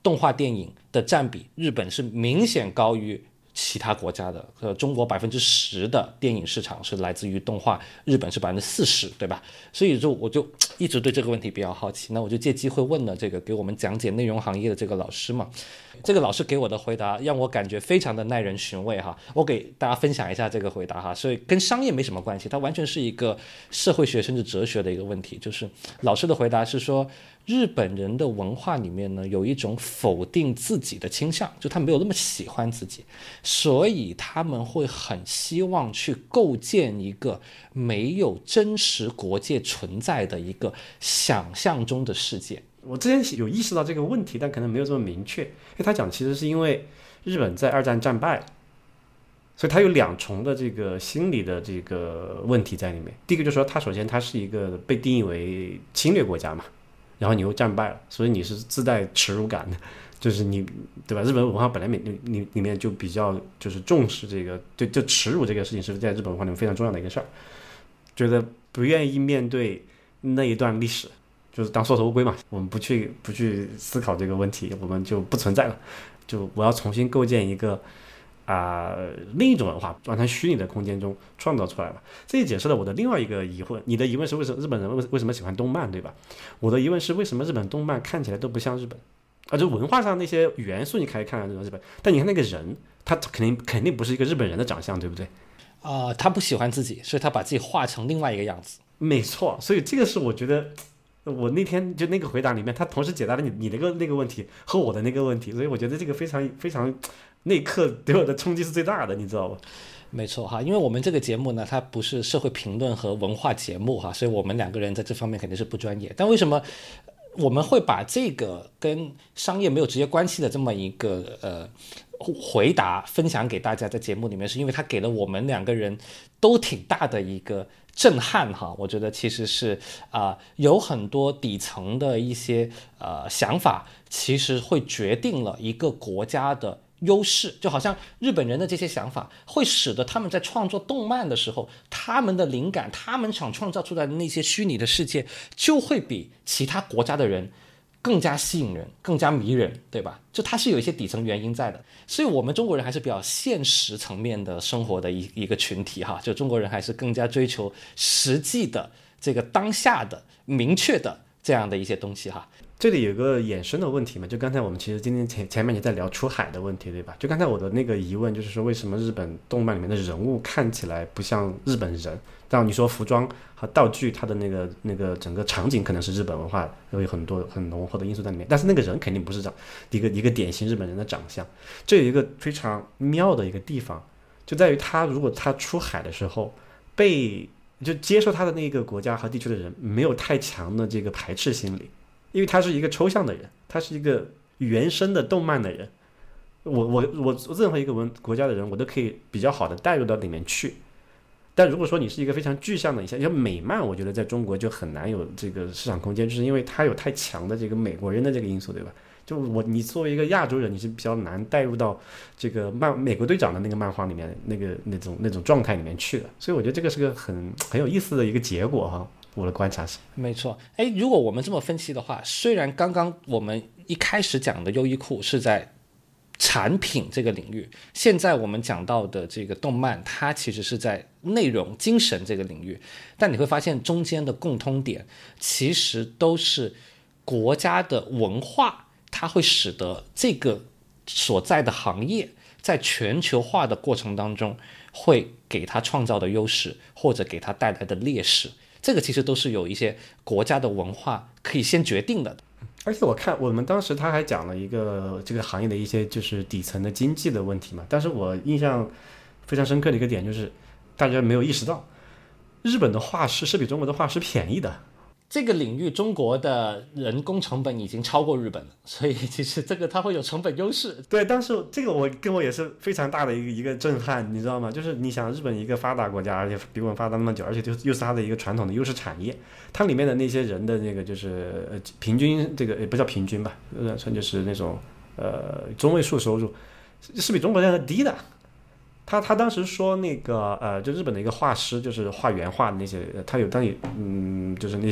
动画电影的占比，日本是明显高于其他国家的。呃，中国百分之十的电影市场是来自于动画，日本是百分之四十，对吧？所以就我就一直对这个问题比较好奇，那我就借机会问了这个给我们讲解内容行业的这个老师嘛。这个老师给我的回答让我感觉非常的耐人寻味哈，我给大家分享一下这个回答哈，所以跟商业没什么关系，它完全是一个社会学甚至哲学的一个问题。就是老师的回答是说，日本人的文化里面呢有一种否定自己的倾向，就他没有那么喜欢自己，所以他们会很希望去构建一个没有真实国界存在的一个想象中的世界。 我之前有意识到这个问题，但可能没有这么明确。因为他讲其实是因为日本在二战战败了，所以他有两重的这个心理的这个问题在里面。第一个就是说，他首先他是一个被定义为侵略国家嘛，然后你又战败了，所以你是自带耻辱感的，就是你对吧？日本文化本来里里里面就比较就是重视这个，就就耻辱这个事情是在日本文化里面非常重要的一个事儿，觉得不愿意面对那一段历史。就是当缩头乌龟嘛，我们不去不去思考这个问题，我们就不存在了。就我要重新构建一个啊、呃、另一种文化，完全虚拟的空间中创造出来了。这也解释了我的另外一个疑问。你的疑问是为什么日本人为为什么喜欢动漫，对吧？我的疑问是为什么日本动漫看起来都不像日本？啊，就文化上那些元素你可以看到日本，但你看那个人，他肯定肯定不是一个日本人的长相，对不对？ 啊、呃，他不喜欢自己，所以他把自己画成另外一个样子。 没错，所以这个是我觉得。我那天就那个回答里面，他同时解答了你你那个那个问题和我的那个问题，所以我觉得这个非常非常那一刻对我的冲击是最大的，你知道吧？ 没错哈，因为我们这个节目呢，它不是社会评论和文化节目哈，所以我们两个人在这方面肯定是不专业。但为什么我们会把这个跟商业没有直接关系的这么一个呃回答分享给大家在节目里面，是因为它给了我们两个人都挺大的一个震撼哈。我觉得其实是啊、呃，有很多底层的一些呃想法，其实会决定了一个国家的优势。就好像日本人的这些想法会使得他们在创作动漫的时候，他们的灵感，他们想创造出来的那些虚拟的世界就会比其他国家的人更加吸引人，更加迷人，对吧？就它是有一些底层原因在的。所以我们中国人还是比较现实层面的生活的一一个群体哈，就中国人还是更加追求实际的这个当下的明确的这样的一些东西哈。 这里有个衍生的问题嘛，就刚才我们其实今天前前面也在聊出海的问题，对吧？就刚才我的那个疑问就是说，为什么日本动漫里面的人物看起来不像日本人？但你说服装和道具，它的那个那个整个场景可能是日本文化有很多很浓厚的因素在里面，但是那个人肯定不是长一个一个典型日本人的长相。这有一个非常妙的一个地方，就在于他如果他出海的时候被就接受他的那个国家和地区的人没有太强的这个排斥心理。因为他是一个抽象的人，他是一个原生的动漫的人，我我我任何一个文国家的人，我都可以比较好的带入到里面去。但如果说你是一个非常具象的一些，像美漫，我觉得在中国就很难有这个市场空间，就是因为它有太强的这个美国人的这个因素，对吧？就我你作为一个亚洲人，你是比较难带入到这个漫美国队长的那个漫画里面那个那种那种状态里面去的，所以我觉得这个是个很很有意思的一个结果哈。我的观察是没错。哎，如果我们这么分析的话，虽然刚刚我们一开始讲的优衣库是在产品这个领域，现在我们讲到的这个动漫，它其实是在内容精神这个领域，但你会发现中间的共通点其实都是国家的文化，它会使得这个所在的行业在全球化的过程当中会给它创造的优势，或者给它带来的劣势，这个其实都是有一些国家的文化可以先决定的。 而且我看我们当时他还讲了一个这个行业的一些就是底层的经济的问题嘛，但是我印象非常深刻的一个点就是大家没有意识到，日本的画师是比中国的画师便宜的。 这个领域中国的人工成本已经超过日本了，所以其实这个它会有成本优势。 对，但是这个我跟我也是非常大的一个一个震撼，你知道吗？就是你想日本一个发达国家，而且比我们发达那么久，而且就又是它的一个传统的优势产业，它里面的那些人的那个就是呃平均这个也不叫平均吧，呃就是那种呃中位数收入是比中国人低的。他他当时说那个呃，就日本的一个画师，就是画原画的那些，他有当你嗯，就是那些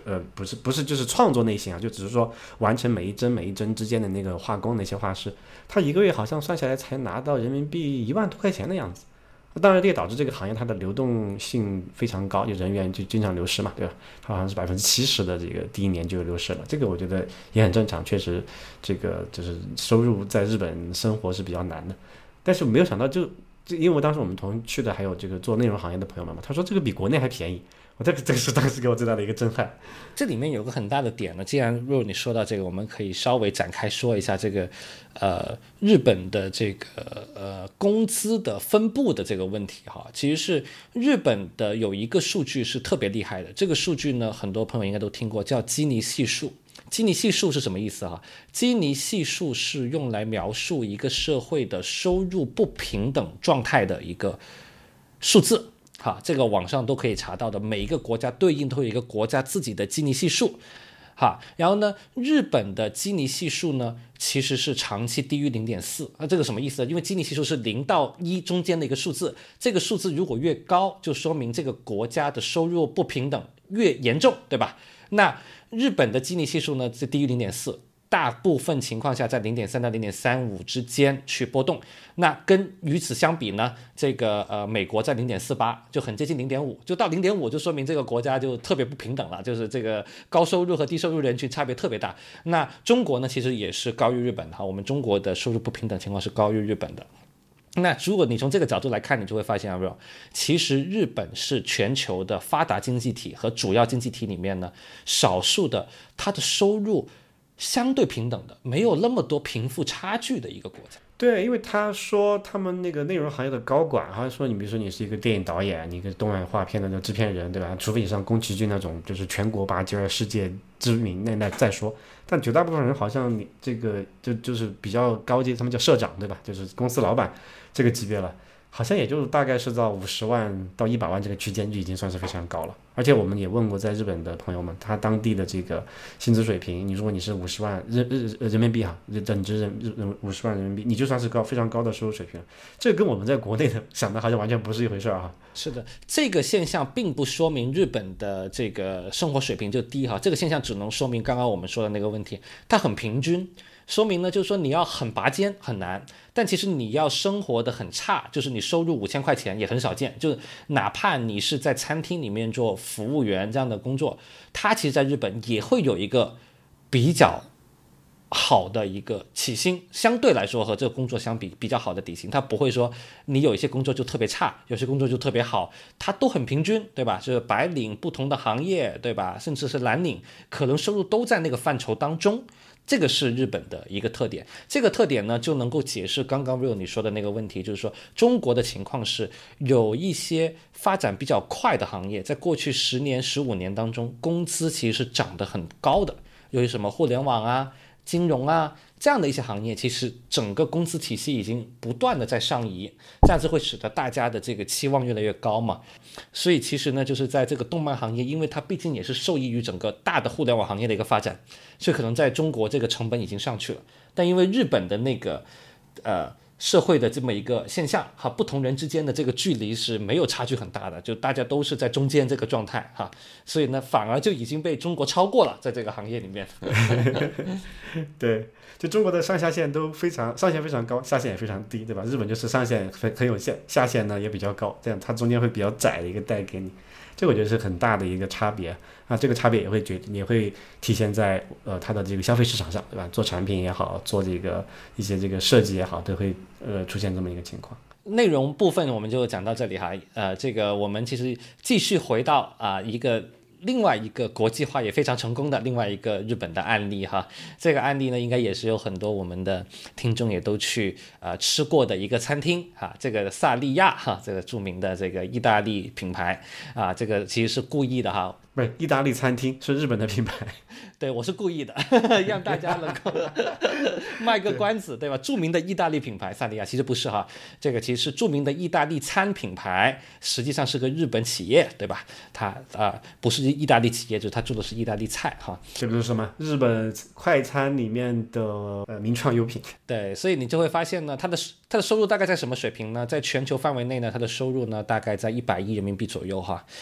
呃不是不是就是创作类型啊，就只是说完成每一帧每一帧之间的那个画工那些画师，他一个月好像算下来才拿到人民币一万多块钱的样子。当然，这也导致这个行业它的流动性非常高，就人员就经常流失嘛，对吧？它好像是百分之七十的这个第一年就流失了，这个我觉得也很正常。确实，这个就是收入在日本生活是比较难的。但是没有想到就，就因为当时我们同去的还有这个做内容行业的朋友们嘛，他说这个比国内还便宜。我这个这个是当时给我最大的一个震撼。 这里面有个很大的点呢，既然如果你说到这个，我们可以稍微展开说一下这个，呃，日本的这个呃工资的分布的这个问题哈。其实是日本的有一个数据是特别厉害的，这个数据呢，很多朋友应该都听过，叫基尼系数。基尼系数是什么意思哈？基尼系数是用来描述一个社会的收入不平等状态的一个数字。哈，这个网上都可以查到的，每一个国家对应都有一个国家自己的基尼系数。哈，然后呢，日本的基尼系数呢，其实是长期低于 零点四。那这个什么意思呢？因为基尼系数是零到一中间的一个数字，这个数字如果越高，就说明这个国家的收入不平等越严重，对吧？那日本的基尼系数呢，是低于 零点四。大部分情况下在 零点三 到 零点三五 之间去波动。那跟与此相比呢，这个呃美国在 零点四八， 就很接近 零点五， 就到 零点五 就说明这个国家就特别不平等了，就是这个高收入和低收入人群差别特别大。那中国呢其实也是高于日本的，我们中国的收入不平等情况是高于日本的。那如果你从这个角度来看，你就会发现啊，其实日本是全球的发达经济体和主要经济体里面呢，少数的它的收入相对平等的，没有那么多贫富差距的一个国家。 对，因为他说他们那个内容行业的高管，好像说你比如说你是一个电影导演，你一个动漫画片的那制片人，对吧？除非你像宫崎骏那种就是全国拔尖、世界知名，那那再说。但绝大部分人好像你这个就就是比较高阶，他们叫社长，对吧？就是公司老板这个级别了。好像也就大概是到五十万到一百万这个区间就已经算是非常高了。而且我们也问过在日本的朋友们，他当地的这个薪资水平，你如果你是五十万人日人民币哈，等值人人五十万人民币，你就算是高非常高的收入水平，这跟我们在国内的想的好像完全不是一回事啊。 是的，这个现象并不说明日本的这个生活水平就低哈，这个现象只能说明刚刚我们说的那个问题，它很平均。说明呢，就是说你要很拔尖很难，但其实你要生活的很差，就是你收入五千块钱也很少见。就是哪怕你是在餐厅里面做服务员这样的工作，它其实在日本也会有一个比较好的一个起薪，相对来说和这个工作相比比较好的底薪，它不会说你有一些工作就特别差，有些工作就特别好，它都很平均，对吧？就是白领不同的行业，对吧？甚至是蓝领，可能收入都在那个范畴当中。这个是日本的一个特点，这个特点呢就能够解释刚刚 Will 你说的那个问题，就是说中国的情况是有一些发展比较快的行业，在过去十年、十五年当中，工资其实是涨得很高的，由于什么互联网啊、金融啊这样的一些行业，其实整个工资体系已经不断的在上移，这样子会使得大家的这个期望越来越高嘛。所以其实呢，就是在这个动漫行业，因为它毕竟也是受益于整个大的互联网行业的一个发展，所以可能在中国这个成本已经上去了。但因为日本的那个呃社会的这么一个现象哈，不同人之间的这个距离是没有差距很大的，就大家都是在中间这个状态哈，所以呢反而就已经被中国超过了，在这个行业里面。 对，就中国的上下限都非常，上限非常高，下限也非常低，对吧？日本就是上限很很有限，下限呢也比较高，这样它中间会比较窄的一个带给你，这我觉得是很大的一个差别啊。这个差别也会决也会体现在呃它的这个消费市场上，对吧？做产品也好，做这个一些这个设计也好，都会呃出现这么一个情况。 内容部分我们就讲到这里哈，呃，这个我们其实继续回到啊、呃、一个。另外一个国际化也非常成功的另外一个日本的案例哈，这个案例呢应该也是有很多我们的听众也都去呃吃过的一个餐厅哈，这个萨莉亚哈，这个著名的这个意大利品牌啊，这个其实是故意的哈， 不是意大利餐厅，是日本的品牌。 对，我是故意的，让大家能够卖个关子，对吧？著名的意大利品牌萨莉亚其实不是哈，这个其实是著名的意大利餐品牌，实际上是个日本企业，对吧？它啊、呃、不是意大利企业，就是它做的是意大利菜哈。 这不是什么日本快餐里面的呃名创优品。 对，所以你就会发现呢，它的它的收入大概在什么水平呢？在全球范围内呢，它的收入呢大概在一百亿人民币左右哈。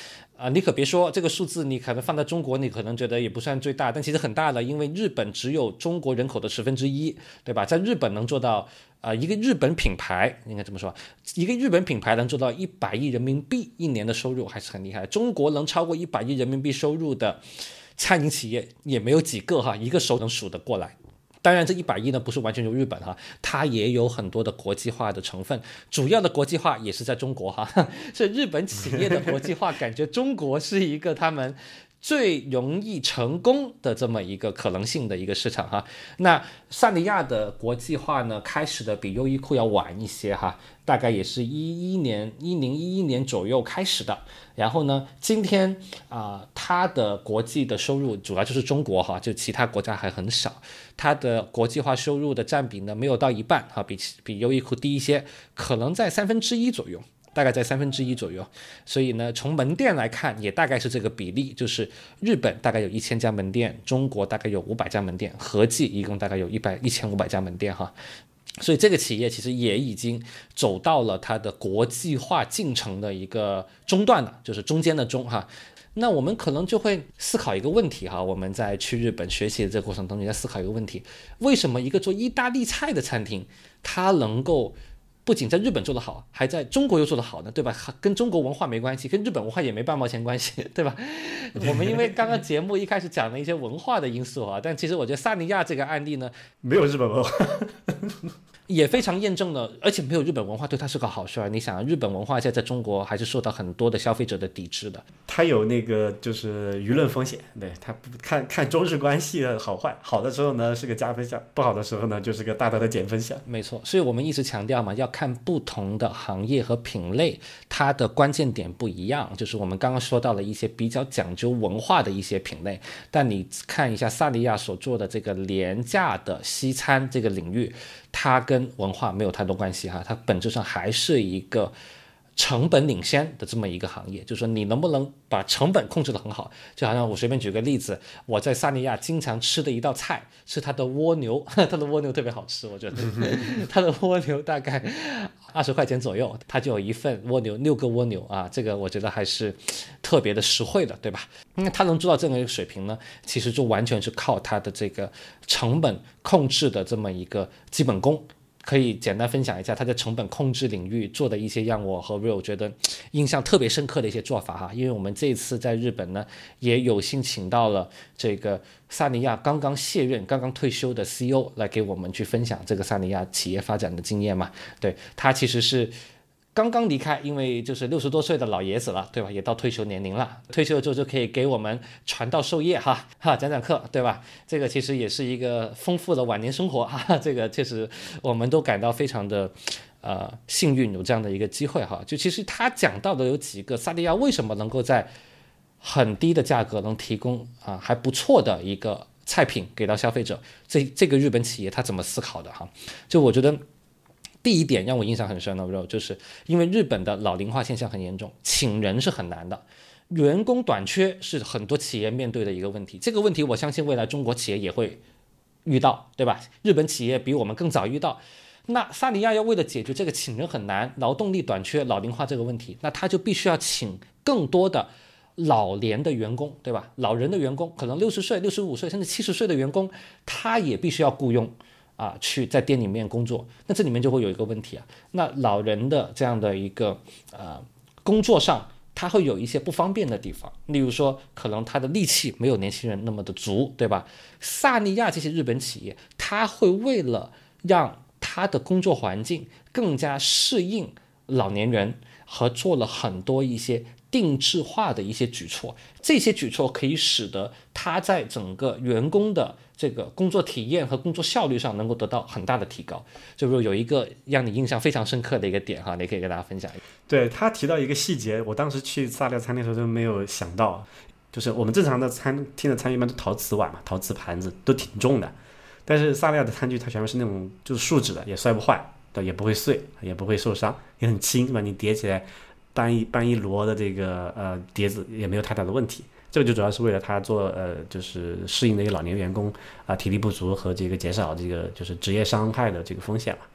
啊，你可别说这个数字，你可能放在中国，你可能觉得也不算最大，但其实很大了，因为日本只有中国人口的十分之一，对吧？在日本能做到，呃，一个日本品牌应该这么说，一个日本品牌能做到一百亿人民币一年的收入，还是很厉害。中国能超过一百亿人民币收入的餐饮企业也没有几个哈，一个手能数得过来。当然，这一百亿呢不是完全由日本哈，它也有很多的国际化的成分，主要的国际化也是在中国哈。所以日本企业的国际化，感觉中国是一个他们最容易成功的这么一个可能性的一个市场哈。那萨尼亚的国际化呢，开始的比优衣库要晚一些哈，大概也是一一年、一零一一年左右开始的。然后呢，今天啊、呃，它的国际的收入主要就是中国哈，就其他国家还很少。它的国际化收入的占比呢，没有到一半哈，比比优衣库低一些，可能在三分之一左右。大概在三分之一左右，所以呢，从门店来看，也大概是这个比例，就是日本大概有一千家门店，中国大概有五百家门店，合计一共大概有一百一千五百家门店哈。所以这个企业其实也已经走到了它的国际化进程的一个中段了，就是中间的中哈。那我们可能就会思考一个问题哈，我们在去日本学习的这个过程当中，在思考一个问题：为什么一个做意大利菜的餐厅，它能够不仅在日本做得好，还在中国又做得好呢，对吧？跟中国文化没关系，跟日本文化也没半毛钱关系，对吧？我们因为刚刚节目一开始讲了一些文化的因素啊，但其实我觉得萨尼亚这个案例呢， 没有日本文化。 也非常验证了，而且没有日本文化对它是个好事啊！你想，日本文化现在在中国还是受到很多的消费者的抵制的。 它有那个就是舆论风险，对它不看看中日关系的好坏，好的时候呢是个加分项，不好的时候呢就是个大大的减分项。 没错，所以我们一直强调嘛，要看不同的行业和品类，它的关键点不一样。就是我们刚刚说到了一些比较讲究文化的一些品类，但你看一下萨尼亚所做的这个廉价的西餐这个领域，它跟文化没有太多关系哈，它本质上还是一个成本领先的这么一个行业，就是说你能不能把成本控制得很好。就好像我随便举个例子，我在萨尼亚经常吃的一道菜是它的蜗牛，它的蜗牛特别好吃，我觉得它的蜗牛大概二十块钱左右，它就有一份蜗牛，六个蜗牛啊，这个我觉得还是特别的实惠的，对吧？那它能做到这样一个水平呢，其实就完全是靠它的这个成本控制的这么一个基本功。可以简单分享一下他在成本控制领域做的一些让我和 Real 觉得印象特别深刻的一些做法哈。因为我们这一次在日本呢，也有幸请到了这个萨尼亚刚刚卸任、刚刚退休的 C E O 来给我们去分享这个萨尼亚企业发展的经验嘛。对，他其实是刚刚离开，因为就是六十多岁的老爷子了，对吧？也到退休年龄了，退休了之后就可以给我们传道授业哈哈，讲讲课，对吧？这个其实也是一个丰富的晚年生活哈，这个确实我们都感到非常的呃幸运有这样的一个机会哈。就其实他讲到的有几个，萨尼亚为什么能够在很低的价格能提供啊还不错的一个菜品给到消费者，这这个日本企业他怎么思考的哈？就我觉得。第一点让我印象很深的，就是因为日本的老龄化现象很严重，请人是很难的，员工短缺是很多企业面对的一个问题。这个问题我相信未来中国企业也会遇到，对吧？日本企业比我们更早遇到。那萨尼亚要为了解决这个请人很难、劳动力短缺、老龄化这个问题，那他就必须要请更多的老年的员工，对吧？老人的员工，可能六十岁、六十五岁甚至七十岁的员工，他也必须要雇佣。啊，去在店里面工作，那这里面就会有一个问题啊。那老人的这样的一个呃工作上，他会有一些不方便的地方，例如说，可能他的力气没有年轻人那么的足，对吧？萨尼亚这些日本企业，他会为了让他的工作环境更加适应老年人，和做了很多一些定制化的一些举措，这些举措可以使得他在整个员工的这个工作体验和工作效率上能够得到很大的提高。就是有一个让你印象非常深刻的一个点哈，你可以跟大家分享一下。 对，他提到一个细节，我当时去萨利亚餐厅的时候都没有想到，就是我们正常的餐厅的餐具一般都陶瓷碗嘛，陶瓷盘子都挺重的，但是萨利亚的餐具它全部是那种就是树脂的，也摔不坏，也不会碎，也不会受伤，也很轻，对吧？你叠起来搬一搬一摞的这个呃碟子也没有太大的问题。这个就主要是为了他做呃就是适应的一个老年员工啊、呃、体力不足和这个减少这个就是职业伤害的这个风险嘛。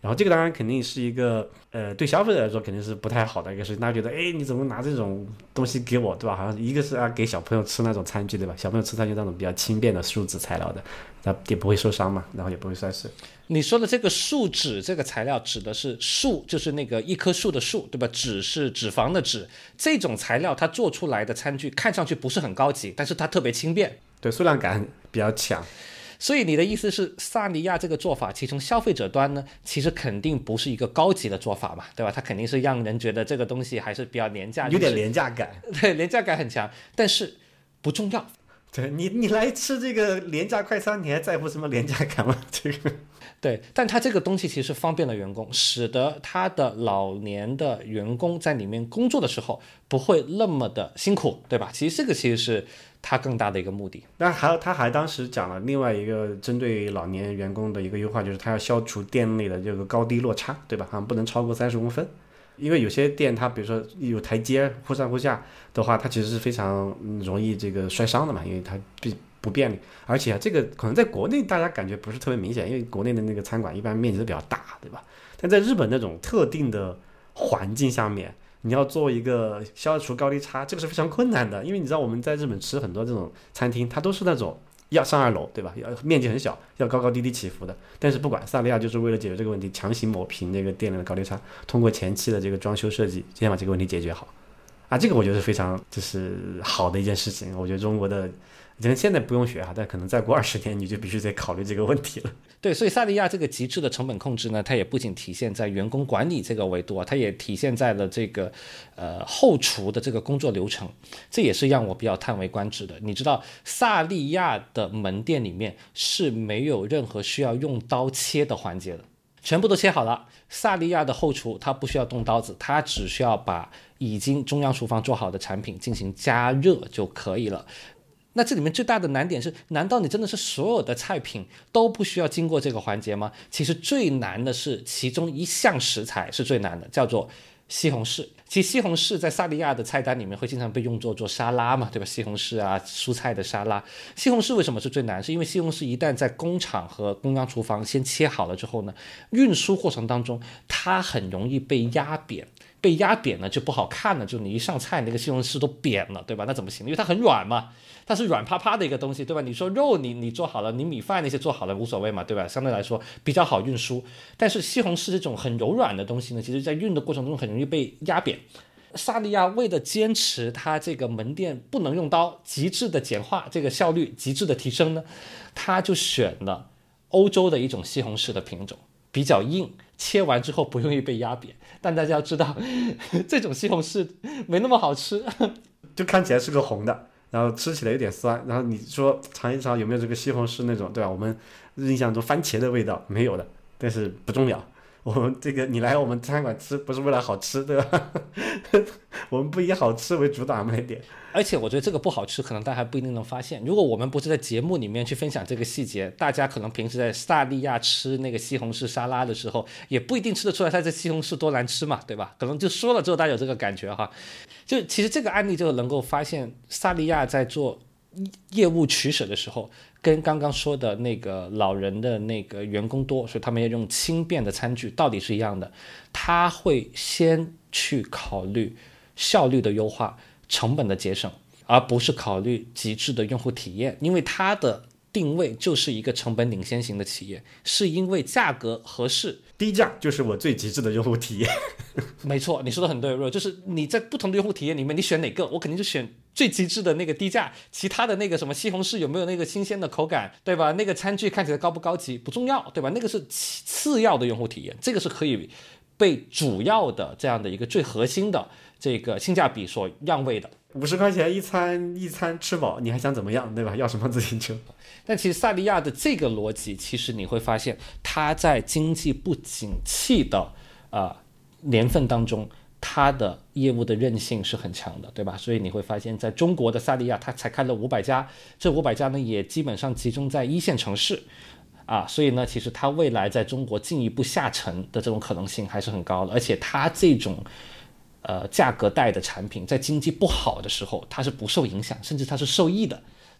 然后这个当然肯定是一个呃对消费者来说肯定是不太好的一个事情，大家觉得哎你怎么拿这种东西给我，对吧？好像一个是啊给小朋友吃那种餐具，对吧？小朋友吃餐具那种比较轻便的树脂材料的，那也不会受伤嘛，然后也不会摔碎。 你说的这个树脂这个材料指的是树，就是那个一棵树的树，对吧？脂是脂肪的脂，这种材料它做出来的餐具看上去不是很高级，但是它特别轻便， 对，数量感比较强。 所以你的意思是萨莉亚这个做法其实从消费者端呢，其实肯定不是一个高级的做法嘛，对吧？它肯定是让人觉得这个东西还是比较廉价， 有点廉价感。 对，廉价感很强，但是不重要。 对你，你来吃这个廉价快餐，你还在乎什么廉价感吗？这个， 对，但它这个东西其实方便了员工，使得他的老年的员工在里面工作的时候不会那么的辛苦，对吧？其实这个其实是它更大的一个目的。 那还有，他还当时讲了另外一个针对老年员工的一个优化，就是他要消除店内的这个高低落差，对吧？好像不能超过三十公分。因为有些店它比如说有台阶忽上忽下的话，它其实是非常容易这个摔伤的嘛，因为它不不便利。而且、啊、这个可能在国内大家感觉不是特别明显，因为国内的那个餐馆一般面积都比较大，对吧？但在日本那种特定的环境下面，你要做一个消除高低差，这个是非常困难的。因为你知道我们在日本吃很多这种餐厅，它都是那种要上二楼，对吧？要面积很小，要高高低低起伏的。但是不管萨利亚就是为了解决这个问题，强行抹平这个店内的高低差，通过前期的这个装修设计，先把这个问题解决好。啊，这个我觉得是非常就是好的一件事情。我觉得中国的现在不用学啊，但可能再过二十年你就必须得考虑这个问题了。 对，所以萨利亚这个极致的成本控制呢，它也不仅体现在员工管理这个维度啊，它也体现在了这个呃后厨的这个工作流程，这也是让我比较叹为观止的。你知道萨利亚的门店里面是没有任何需要用刀切的环节的，全部都切好了。萨利亚的后厨他不需要动刀子，他只需要把已经中央厨房做好的产品进行加热就可以了。那这里面最大的难点是，难道你真的是所有的菜品都不需要经过这个环节吗？其实最难的是其中一项食材是最难的，叫做西红柿。其实西红柿在萨利亚的菜单里面会经常被用作做沙拉嘛，对吧？西红柿啊，蔬菜的沙拉。西红柿为什么是最难？是因为西红柿一旦在工厂和中央厨房先切好了之后呢，运输过程当中它很容易被压扁。被压扁了就不好看了，就你一上菜那个西红柿都扁了，对吧？那怎么行？因为它很软嘛，它是软趴趴的一个东西，对吧？你说肉你你做好了，你米饭那些做好了无所谓嘛，对吧？相对来说比较好运输。但是西红柿这种很柔软的东西呢，其实在运的过程中很容易被压扁。萨利亚为了坚持它这个门店不能用刀，极致的简化这个效率，极致的提升呢，他就选了欧洲的一种西红柿的品种，比较硬，切完之后不容易被压扁。但大家要知道，这种西红柿没那么好吃， 就看起来是个红的，然后吃起来有点酸。然后你说尝一尝有没有这个西红柿那种，对吧？我们印象中番茄的味道没有的，但是不重要。我们这个你来我们餐馆吃不是为了好吃，对吧？我们不以好吃为主打卖点。 而且我觉得这个不好吃可能大家还不一定能发现，如果我们不是在节目里面去分享这个细节，大家可能平时在萨利亚吃那个西红柿沙拉的时候也不一定吃得出来它这西红柿多难吃嘛，对吧？可能就说了之后大家有这个感觉哈。就其实这个案例就能够发现萨利亚在做业务取舍的时候跟刚刚说的那个老人的那个员工多，所以他们要用轻便的餐具道理是一样的。他会先去考虑效率的优化，成本的节省，而不是考虑极致的用户体验，因为它的定位就是一个成本领先型的企业，是因为价格合适， 低价就是我最极致的用户体验。 没错，你说的很对，就是你在不同的用户体验里面，你选哪个，我肯定就选最极致的那个低价，其他的那个什么西红柿有没有那个新鲜的口感，对吧？那个餐具看起来高不高级不重要，对吧？那个是次要的用户体验，这个是可以被主要的这样的一个最核心的这个性价比所让位的。 五十块钱一餐，一餐吃饱，你还想怎么样，对吧？要什么自行车？ 但其实萨利亚的这个逻辑，其实你会发现，它在经济不景气的呃年份当中，它的业务的韧性是很强的，对吧？所以你会发现，在中国的萨利亚，它才开了五百家，这五百家呢也基本上集中在一线城市。啊，所以呢，其实它未来在中国进一步下沉的这种可能性还是很高的，而且它这种呃价格带的产品，在经济不好的时候，它是不受影响，甚至它是受益的。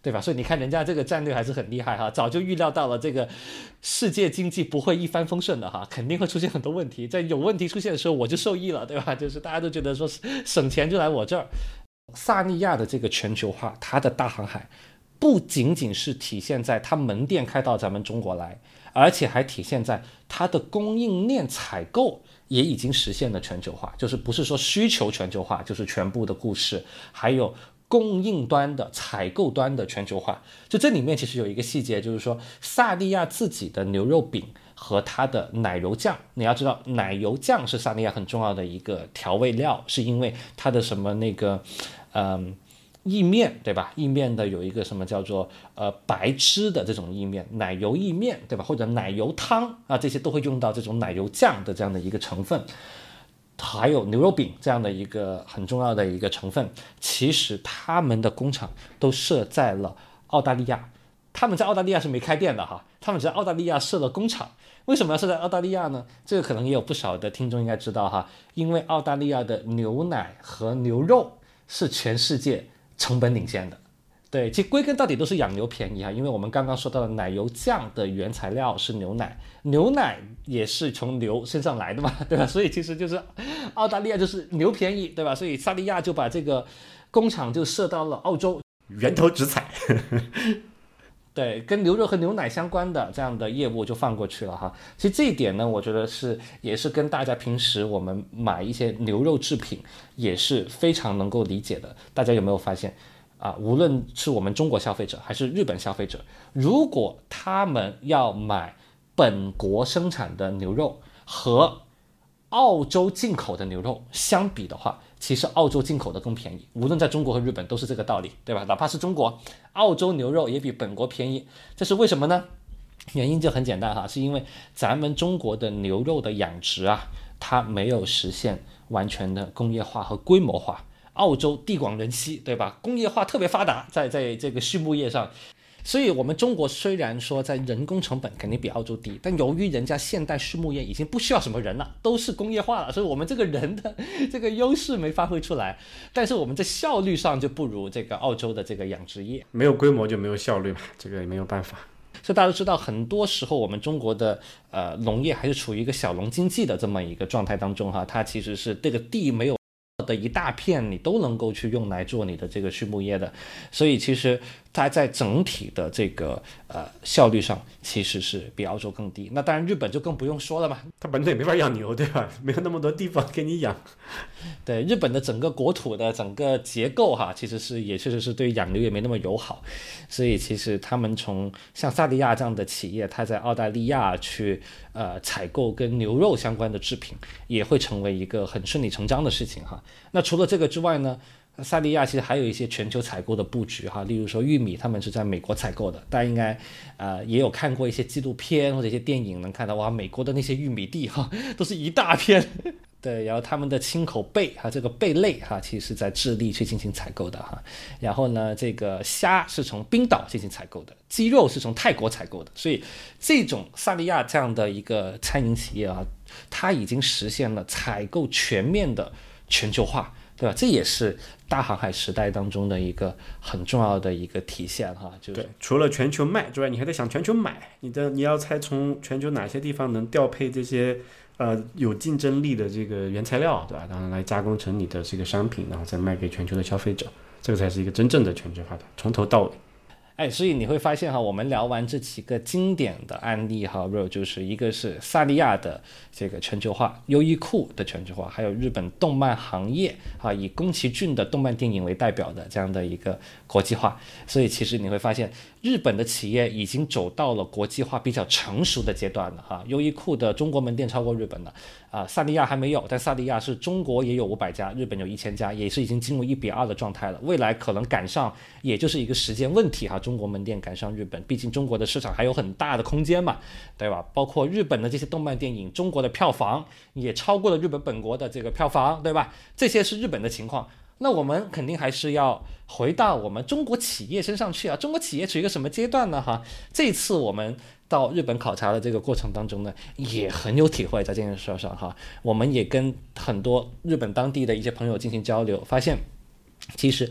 对吧？所以你看人家这个战略还是很厉害哈，早就预料到了这个世界经济不会一帆风顺的哈，肯定会出现很多问题，在有问题出现的时候我就受益了，对吧？就是大家都觉得说省钱就来我这儿。萨利亚的这个全球化，它的大航海不仅仅是体现在它门店开到咱们中国来，而且还体现在它的供应链采购也已经实现了全球化，就是不是说需求全球化就是全部的故事，还有供应端的采购端的全球化。就这里面其实有一个细节，就是说萨利亚自己的牛肉饼和它的奶油酱，你要知道奶油酱是萨利亚很重要的一个调味料，是因为它的什么那个嗯意面，对吧？意面的有一个什么叫做呃白汁的这种意面，奶油意面，对吧？或者奶油汤啊，这些都会用到这种奶油酱的这样的一个成分。还有牛肉饼这样的一个很重要的一个成分，其实他们的工厂都设在了澳大利亚。他们在澳大利亚是没开店的哈，他们只在澳大利亚设了工厂。为什么要设在澳大利亚呢？这个可能也有不少的听众应该知道哈，因为澳大利亚的牛奶和牛肉是全世界成本领先的。对，其实归根到底都是养牛便宜啊，因为我们刚刚说到的奶油酱的原材料是牛奶，牛奶也是从牛身上来的嘛，对吧？所以其实就是澳大利亚就是牛便宜，对吧？所以萨利亚就把这个工厂就设到了澳洲， 源头直采。 对，跟牛肉和牛奶相关的这样的业务就放过去了哈。其实这一点呢，我觉得是也是跟大家平时我们买一些牛肉制品也是非常能够理解的。大家有没有发现啊？无论是我们中国消费者还是日本消费者，如果他们要买本国生产的牛肉和澳洲进口的牛肉相比的话，其实澳洲进口的更便宜，无论在中国和日本都是这个道理，对吧？哪怕是中国，澳洲牛肉也比本国便宜，这是为什么呢？原因就很简单哈，是因为咱们中国的牛肉的养殖啊，它没有实现完全的工业化和规模化。澳洲地广人稀，对吧？工业化特别发达，在在这个畜牧业上。所以我们中国虽然说在人工成本肯定比澳洲低，但由于人家现代畜牧业已经不需要什么人了，都是工业化了，所以我们这个人的这个优势没发挥出来，但是我们在效率上就不如这个澳洲的这个养殖业。 没有规模就没有效率嘛，这个也没有办法。 所以大家都知道，很多时候我们中国的呃农业还是处于一个小农经济的这么一个状态当中哈，它其实是这个地没有的一大片你都能够去用来做你的这个畜牧业的，所以其实它在整体的这个呃效率上其实是比澳洲更低。那当然日本就更不用说了嘛， 它本身也没法养牛，对吧？没有那么多地方给你养。 对，日本的整个国土的整个结构哈，其实是也确实是对养牛也没那么友好，所以其实他们从像萨利亚这样的企业，它在澳大利亚去呃采购跟牛肉相关的制品，也会成为一个很顺理成章的事情哈。那除了这个之外呢，萨利亚其实还有一些全球采购的布局哈，例如说玉米他们是在美国采购的，大家应该呃也有看过一些纪录片或者一些电影，能看到哇美国的那些玉米地哈都是一大片。对，然后他们的青口贝哈，这个贝类哈，其实是在智利去进行采购的哈。然后呢，这个虾是从冰岛进行采购的，鸡肉是从泰国采购的。所以这种萨利亚这样的一个餐饮企业啊，它已经实现了采购全面的全球化，对吧？这也是大航海时代当中的一个很重要的一个体现哈。就是对，除了全球卖之外，你还得想全球买，你的你要猜从全球哪些地方能调配这些呃有竞争力的这个原材料，对吧？然后来加工成你的这个商品，然后再卖给全球的消费者，这个才是一个真正的全球化的，从头到尾。 哎，所以你会发现哈，我们聊完这几个经典的案例哈，就是一个是萨利亚的这个全球化，优衣库的全球化，还有日本动漫行业啊，以宫崎骏的动漫电影为代表的这样的一个国际化。所以其实你会发现，日本的企业已经走到了国际化比较成熟的阶段了哈。优衣库的中国门店超过日本了啊，萨利亚还没有，但萨利亚是中国也有五百家，日本有一千家，也是已经进入一比二的状态了。未来可能赶上，也就是一个时间问题哈。中国门店赶上日本，毕竟中国的市场还有很大的空间嘛，对吧？包括日本的这些动漫电影，中国的票房也超过了日本本国的这个票房，对吧？这些是日本的情况。那我们肯定还是要回到我们中国企业身上去啊。中国企业处于一个什么阶段呢？哈，这次我们到日本考察的这个过程当中呢，也很有体会在这件事上哈。我们也跟很多日本当地的一些朋友进行交流，发现其实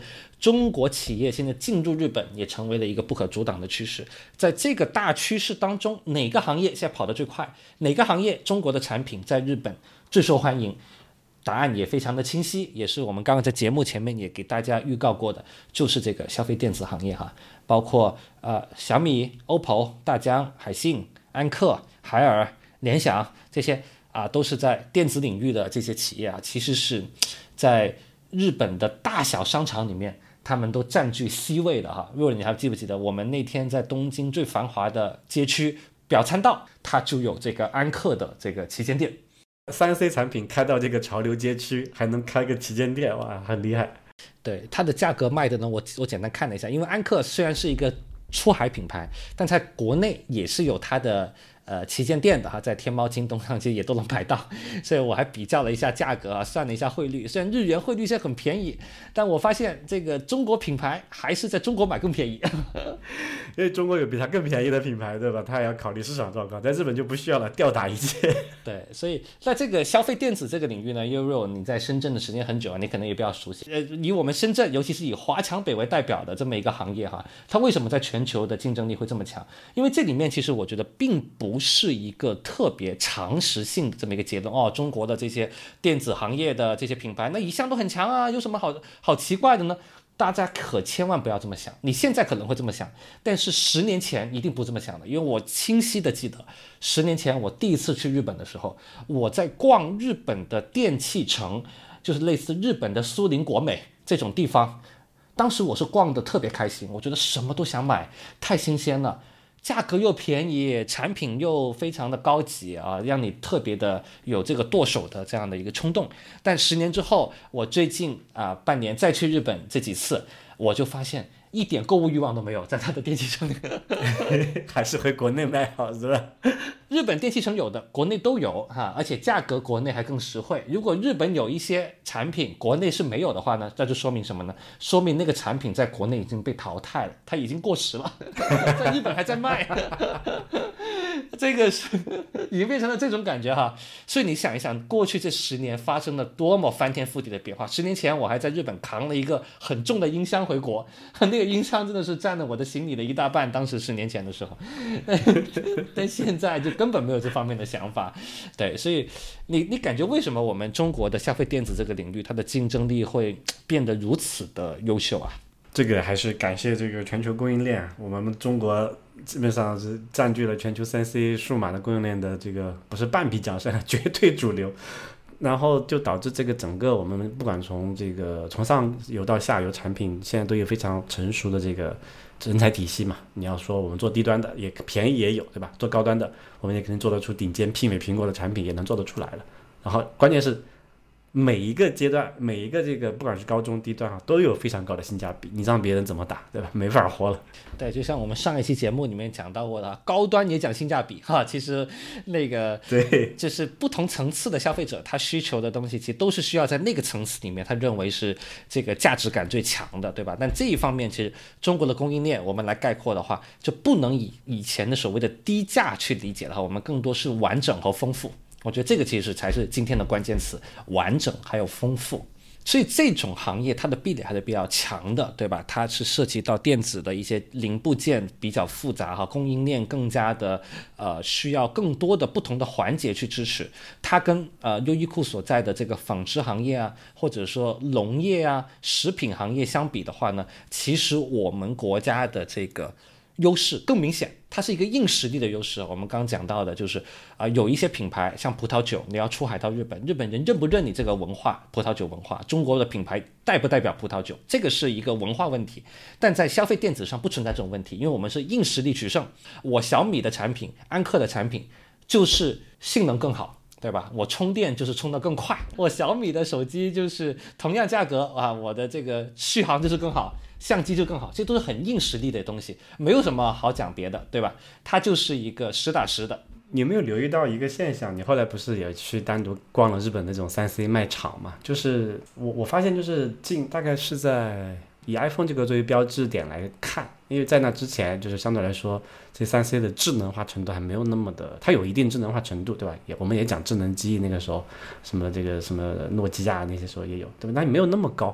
中国企业现在进入日本也成为了一个不可阻挡的趋势。在这个大趋势当中，哪个行业现在跑得最快？哪个行业中国的产品在日本最受欢迎？答案也非常的清晰，也是我们刚刚在节目前面也给大家预告过的，就是这个消费电子行业哈，包括呃小米、O P P O、大疆、海信、安克、海尔、联想这些啊，都是在电子领域的这些企业啊，其实是在日本的大小商场里面，他们都占据 C 位的哈。如果你还记不记得，我们那天在东京最繁华的街区表参道，它就有这个安克的这个旗舰店。 三 C 产品开到这个潮流街区，还能开个旗舰店，哇，很厉害。 对，它的价格卖的呢，我我简单看了一下，因为安克虽然是一个出海品牌，但在国内也是有它的呃旗舰店的哈，在天猫、京东上其实也都能买到，所以我还比较了一下价格啊，算了一下汇率，虽然日元汇率现在很便宜，但我发现这个中国品牌还是在中国买更便宜。 因为中国有比它更便宜的品牌，对吧？它也要考虑市场状况，在日本就不需要了，吊打一切。 对，所以在这个消费电子这个领域呢，因为如果你在深圳的时间很久啊，你可能也比较熟悉。呃，以我们深圳，尤其是以华强北为代表的这么一个行业哈，它为什么在全球的竞争力会这么强？因为这里面其实我觉得并不是一个特别常识性的这么一个结论哦，中国的这些电子行业的这些品牌，那一向都很强啊，有什么好好奇怪的呢？大家可千万不要这么想，你现在可能会这么想，但是十年前一定不这么想的，因为我清晰的记得，十年前我第一次去日本的时候，我在逛日本的电器城，就是类似日本的苏林国美这种地方，当时我是逛的特别开心，我觉得什么都想买，太新鲜了。价格又便宜，产品又非常的高级啊，让你特别的有这个剁手的这样的一个冲动。但十年之后，我最近啊半年再去日本这几次，我就发现一点购物欲望都没有，在它的电器城里。 还是回国内买好是吧？ 日本电器城有的，国内都有哈，而且价格国内还更实惠。如果日本有一些产品国内是没有的话呢，那就说明什么呢？说明那个产品在国内已经被淘汰了，它已经过时了，在日本还在卖。这个是已经变成了这种感觉哈。所以你想一想，过去这十年发生了多么翻天覆地的变化。十年前我还在日本扛了一个很重的音箱回国，那个音箱真的是占了我的行李的一大半，当时十年前的时候。但现在就根本没有这方面的想法。对，所以你你感觉为什么我们中国的消费电子这个领域它的竞争力会变得如此的优秀啊？ 这个还是感谢这个全球供应链，我们中国基本上是占据了全球 三 C 数码的供应链的这个不是半壁江山，绝对主流。然后就导致这个整个我们不管从这个从上游到下游产品，现在都有非常成熟的这个人才体系嘛。你要说我们做低端的也便宜也有，对吧？做高端的我们也肯定做得出顶尖媲美苹果的产品，也能做得出来了。然后关键是每一个阶段，每一个这个不管是高中低端啊，都有非常高的性价比，你让别人怎么打，对吧？没法活了。 对，就像我们上一期节目里面讲到过的，高端也讲性价比哈。其实那个对， 就是不同层次的消费者，他需求的东西其实都是需要在那个层次里面，他认为是这个价值感最强的，对吧？但这一方面，其实中国的供应链，我们来概括的话，就不能以以前的所谓的低价去理解了哈，我们更多是完整和丰富。我觉得这个其实才是今天的关键词，完整还有丰富。所以这种行业它的壁垒还是比较强的，对吧？它是涉及到电子的一些零部件比较复杂哈，供应链更加的呃需要更多的不同的环节去支持。它跟呃优衣库所在的这个纺织行业啊，或者说农业啊、食品行业相比的话呢，其实我们国家的这个优势更明显，它是一个硬实力的优势。我们刚刚讲到的就是啊、呃，有一些品牌像葡萄酒，你要出海到日本，日本人认不认你这个文化，葡萄酒文化，中国的品牌代不代表葡萄酒，这个是一个文化问题。但在消费电子上不存在这种问题，因为我们是硬实力取胜。我小米的产品，安克的产品就是性能更好，对吧？我充电就是充得更快，我小米的手机就是同样价格啊，我的这个续航就是更好，相机就更好，这都是很硬实力的东西，没有什么好讲别的，对吧？它就是一个实打实的。 你有没有留意到一个现象？你后来不是也去单独逛了日本那种 三 C 卖场嘛？就是我我发现就是近大概是在以 iPhone 这个作为标志点来看，因为在那之前就是相对来说这 三 C 的智能化程度还没有那么的，它有一定智能化程度，对吧？也我们也讲智能机，那个时候什么这个什么诺基亚那些时候也有，对吧？那也没有那么高。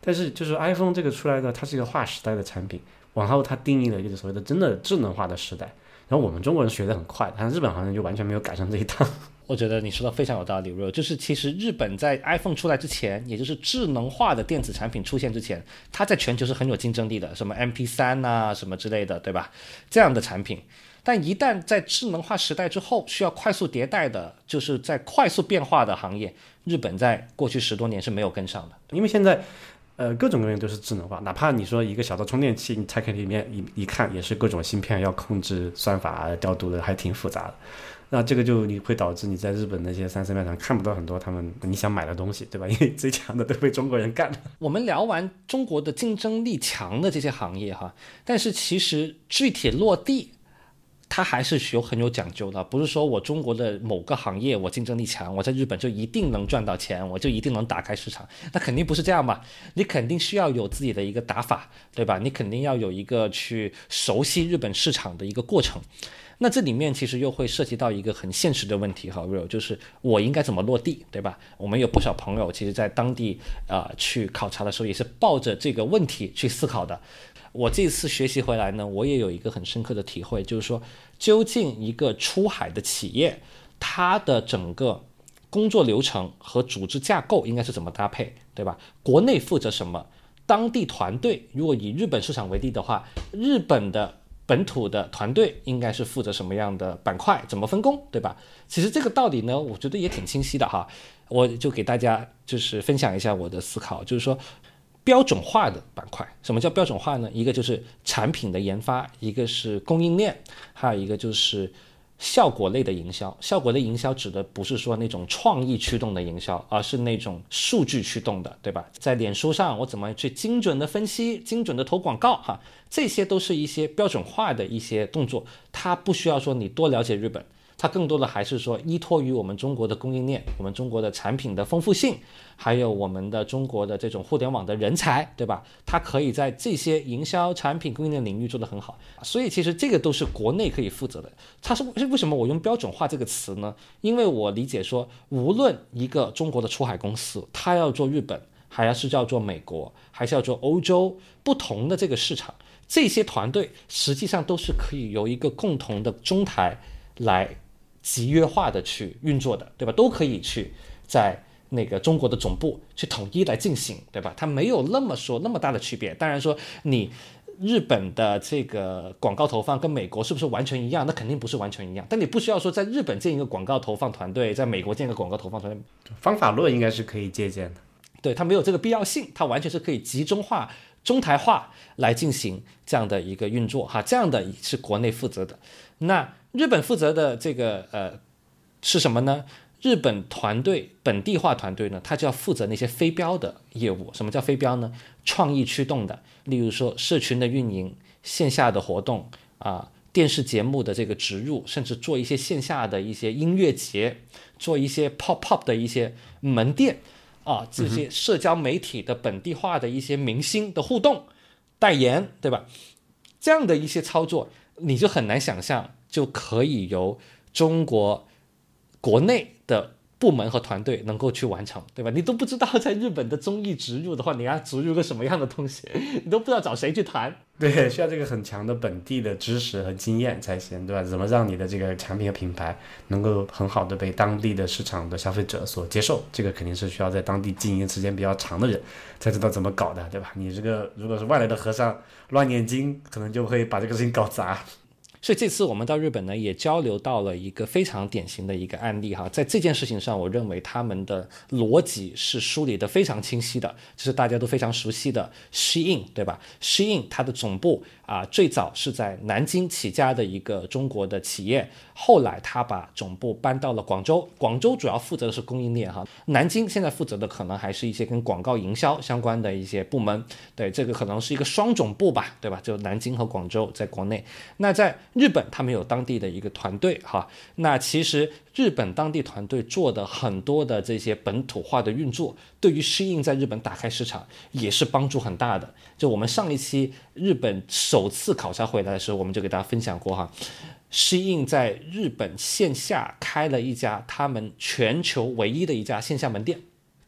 但是就是 iPhone 这个出来的，它是一个划时代的产品，往后它定义了就是所谓的真的智能化的时代。然后我们中国人学得很快，但日本好像就完全没有赶上这一趟。 我觉得你说的非常有道理，就是其实日本在 iPhone 出来之前，也就是智能化的电子产品出现之前，它在全球是很有竞争力的，什么 M P 三 啊什么之类的，对吧？这样的产品。但一旦在智能化时代之后，需要快速迭代的，就是在快速变化的行业，日本在过去十多年是没有跟上的。 因为现在呃，各种各样都是智能化，哪怕你说一个小的充电器，你拆开里面一一看，也是各种芯片要控制算法调度的，还挺复杂的。那这个就你会导致你在日本那些三 C 卖场看不到很多他们你想买的东西，对吧？因为最强的都被中国人干了。 我们聊完中国的竞争力强的这些行业哈，但是其实具体落地，它还是有很有讲究的，不是说我中国的某个行业我竞争力强，我在日本就一定能赚到钱，我就一定能打开市场，那肯定不是这样嘛。你肯定需要有自己的一个打法，对吧？你肯定要有一个去熟悉日本市场的一个过程。那这里面其实又会涉及到一个很现实的问题哈 ，Real 就是我应该怎么落地，对吧？我们有不少朋友其实在当地啊、呃、去考察的时候也是抱着这个问题去思考的。我这次学习回来呢，我也有一个很深刻的体会，就是说究竟一个出海的企业，它的整个工作流程和组织架构应该是怎么搭配，对吧？国内负责什么？当地团队，如果以日本市场为例的话，日本的本土的团队应该是负责什么样的板块，怎么分工，对吧？其实这个道理呢，我觉得也挺清晰的哈。我就给大家就是分享一下我的思考，就是说标准化的板块。什么叫标准化呢？一个就是产品的研发，一个是供应链，还有一个就是效果类的营销。效果类营销指的不是说那种创意驱动的营销，而是那种数据驱动的，对吧？在脸书上我怎么去精准的分析，精准的投广告哈，这些都是一些标准化的一些动作，它不需要说你多了解日本，它更多的还是说依托于我们中国的供应链，我们中国的产品的丰富性，还有我们的中国的这种互联网的人才，对吧？它可以在这些营销、产品、供应链领域做得很好，所以其实这个都是国内可以负责的。它是为什么我用标准化这个词呢？因为我理解说，无论一个中国的出海公司，它要做日本，还是要做美国，还是要做欧洲，不同的这个市场，这些团队实际上都是可以由一个共同的中台来集约化的去运作的，对吧？都可以去在那个中国的总部去统一来进行，对吧？它没有那么说那么大的区别。当然说你日本的这个广告投放跟美国是不是完全一样？那肯定不是完全一样。但你不需要说在日本建一个广告投放团队，在美国建一个广告投放团队， 方法论应该是可以借鉴的。 对，它没有这个必要性，它完全是可以集中化、中台化来进行这样的一个运作哈，这样的是国内负责的。那日本负责的这个呃是什么呢？日本团队本地化团队呢，它就要负责那些非标的业务。什么叫非标呢？创意驱动的，例如说社群的运营、线下的活动啊、电视节目的这个植入，甚至做一些线下的一些音乐节，做一些 pop up 的一些门店啊，这些社交媒体的本地化的一些明星的互动、代言，对吧？这样的一些操作，你就很难想象就可以由中国国内的部门和团队能够去完成，对吧？你都不知道在日本的综艺植入的话，你要植入个什么样的东西，你都不知道找谁去谈。 对，需要这个很强的本地的知识和经验才行，对吧？怎么让你的这个产品和品牌能够很好的被当地的市场的消费者所接受，这个肯定是需要在当地经营时间比较长的人才知道怎么搞的，对吧？你这个如果是外来的和尚乱念经，可能就会把这个事情搞砸。 所以这次我们到日本呢，也交流到了一个非常典型的一个案例哈，在这件事情上，我认为他们的逻辑是梳理的非常清晰的，就是大家都非常熟悉的 Shein， 对吧 ？Shein 它的总部啊，最早是在南京起家的一个中国的企业，后来他把总部搬到了广州，广州主要负责的是供应链哈，南京现在负责的可能还是一些跟广告营销相关的一些部门，对，这个可能是一个双总部吧，对吧？就南京和广州在国内，那在日本他们有当地的一个团队哈，那其实日本当地团队做的很多的这些本土化的运作，对于Shein在日本打开市场也是帮助很大的。就我们上一期日本首次考察回来的时候，我们就给大家分享过哈，Shein在日本线下开了一家他们全球唯一的一家线下门店。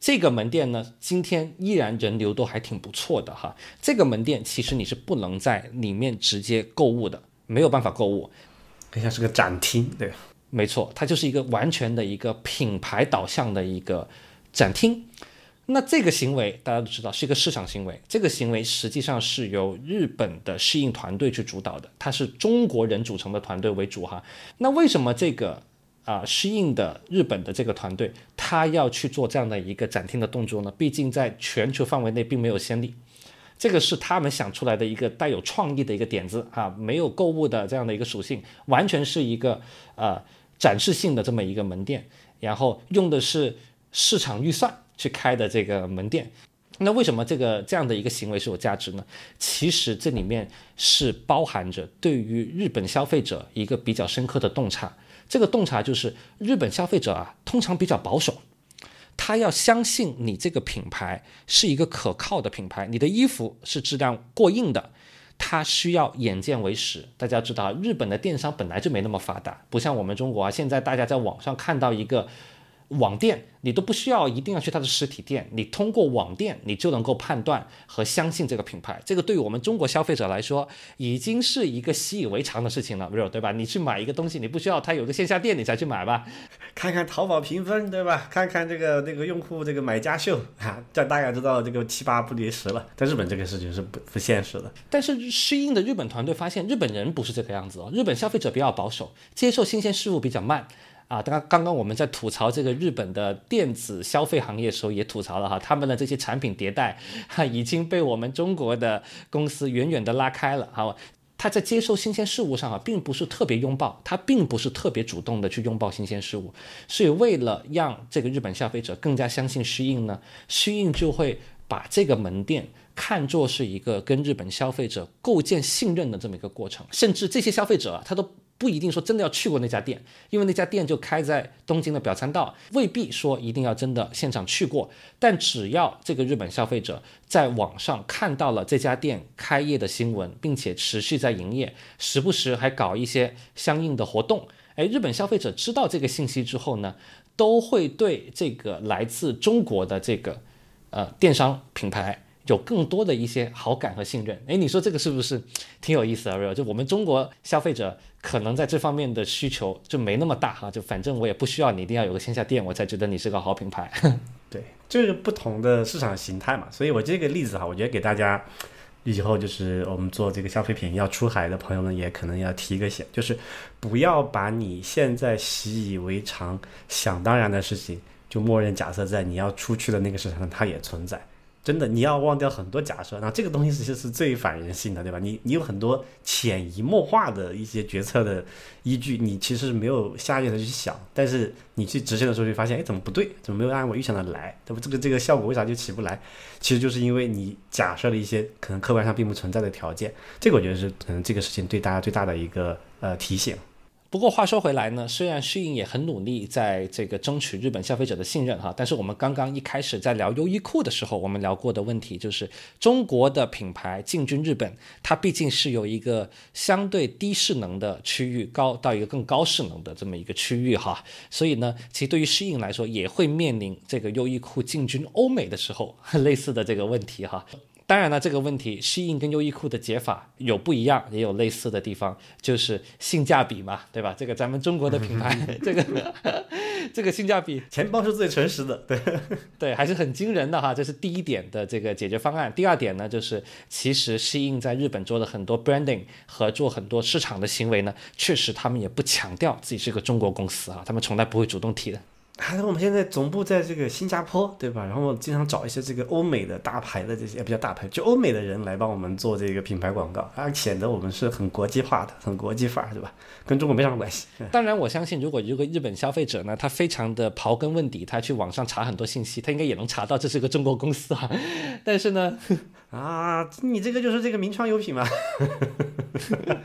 这个门店呢，今天依然人流都还挺不错的哈。这个门店其实你是不能在里面直接购物的，没有办法购物， 更像是个展厅，对， 没错，它就是一个完全的一个品牌导向的一个展厅。那这个行为大家都知道是一个市场行为，这个行为实际上是由日本的适应团队去主导的，它是中国人组成的团队为主哈。那为什么这个啊，适应的日本的这个团队，他要去做这样的一个展厅的动作呢？毕竟在全球范围内并没有先例，这个是他们想出来的一个带有创意的一个点子啊，没有购物的这样的一个属性，完全是一个呃展示性的这么一个门店，然后用的是市场预算去开的这个门店。那为什么这个这样的一个行为是有价值呢？其实这里面是包含着对于日本消费者一个比较深刻的洞察。这个洞察就是日本消费者啊，通常比较保守，他要相信你这个品牌是一个可靠的品牌，你的衣服是质量过硬的，他需要眼见为实。大家知道，日本的电商本来就没那么发达，不像我们中国啊，现在大家在网上看到一个网店，你都不需要一定要去它的实体店，你通过网店你就能够判断和相信这个品牌。这个对于我们中国消费者来说已经是一个习以为常的事情了，对吧？你去买一个东西，你不需要它有个线下店你才去买吧， 看看淘宝评分，对吧？看看这个那个用户这个买家秀啊，这大概知道这个七八不离十了。在日本这个事情是不不现实的。 但是适应的日本团队发现，日本人不是这个样子哦，日本消费者比较保守，接受新鲜事物比较慢。啊，刚刚刚我们在吐槽这个日本的电子消费行业的时候，也吐槽了哈，他们的这些产品迭代哈已经被我们中国的公司远远的拉开了哈。他在接受新鲜事物上啊，并不是特别拥抱，他并不是特别主动的去拥抱新鲜事物，所以为了让这个日本消费者更加相信适应呢，适应就会把这个门店看作是一个跟日本消费者构建信任的这么一个过程，甚至这些消费者啊，他都不一定说真的要去过那家店，因为那家店就开在东京的表参道，未必说一定要真的现场去过，但只要这个日本消费者在网上看到了这家店开业的新闻，并且持续在营业，时不时还搞一些相应的活动，哎，日本消费者知道这个信息之后呢，都会对这个来自中国的这个呃电商品牌有更多的一些好感和信任。哎，你说这个是不是挺有意思的？就我们中国消费者可能在这方面的需求就没那么大哈，就反正我也不需要你一定要有个线下店，我才觉得你是个好品牌。 对，这是不同的市场形态嘛，所以我这个例子哈，我觉得给大家以后就是我们做这个消费品要出海的朋友们也可能要提个醒，就是不要把你现在习以为常、想当然的事情，就默认假设在你要出去的那个市场上它也存在。真的，你要忘掉很多假设，那这个东西其实是最反人性的，对吧？你你有很多潜移默化的一些决策的依据，你其实没有下意识的去想，但是你去执行的时候就发现，哎，怎么不对？怎么没有按我预想的来？对吧？这个这个效果为啥就起不来？其实就是因为你假设了一些可能客观上并不存在的条件。这个我觉得是可能这个事情对大家最大的一个呃提醒。 不过话说回来呢，虽然适应也很努力在这个争取日本消费者的信任哈，但是我们刚刚一开始在聊优衣库的时候，我们聊过的问题就是中国的品牌进军日本，它毕竟是有一个相对低势能的区域高到一个更高势能的这么一个区域哈，所以呢，其实对于适应来说也会面临这个优衣库进军欧美的时候类似的这个问题哈。当然了，这个问题适应跟优衣库的解法有不一样，也有类似的地方，就是性价比嘛，对吧？这个咱们中国的品牌，这个这个性价比， 钱包是最诚实的，对对，还是很惊人的哈。这是第一点的这个解决方案。第二点呢，就是其实适应在日本做的很多 branding 和做很多市场的行为呢，确实他们也不强调自己是个中国公司啊，他们从来不会主动提的。 还是我们现在总部在这个新加坡，对吧？然后经常找一些这个欧美的大牌的这些比较大牌，就欧美的人来帮我们做这个品牌广告，而显得我们是很国际化的，很国际范儿，对吧？跟中国没啥关系。 当然，我相信如果如果日本消费者呢，他非常的刨根问底，他去网上查很多信息，他应该也能查到这是个中国公司啊。但是呢， 啊，你这个就是这个名创优品嘛。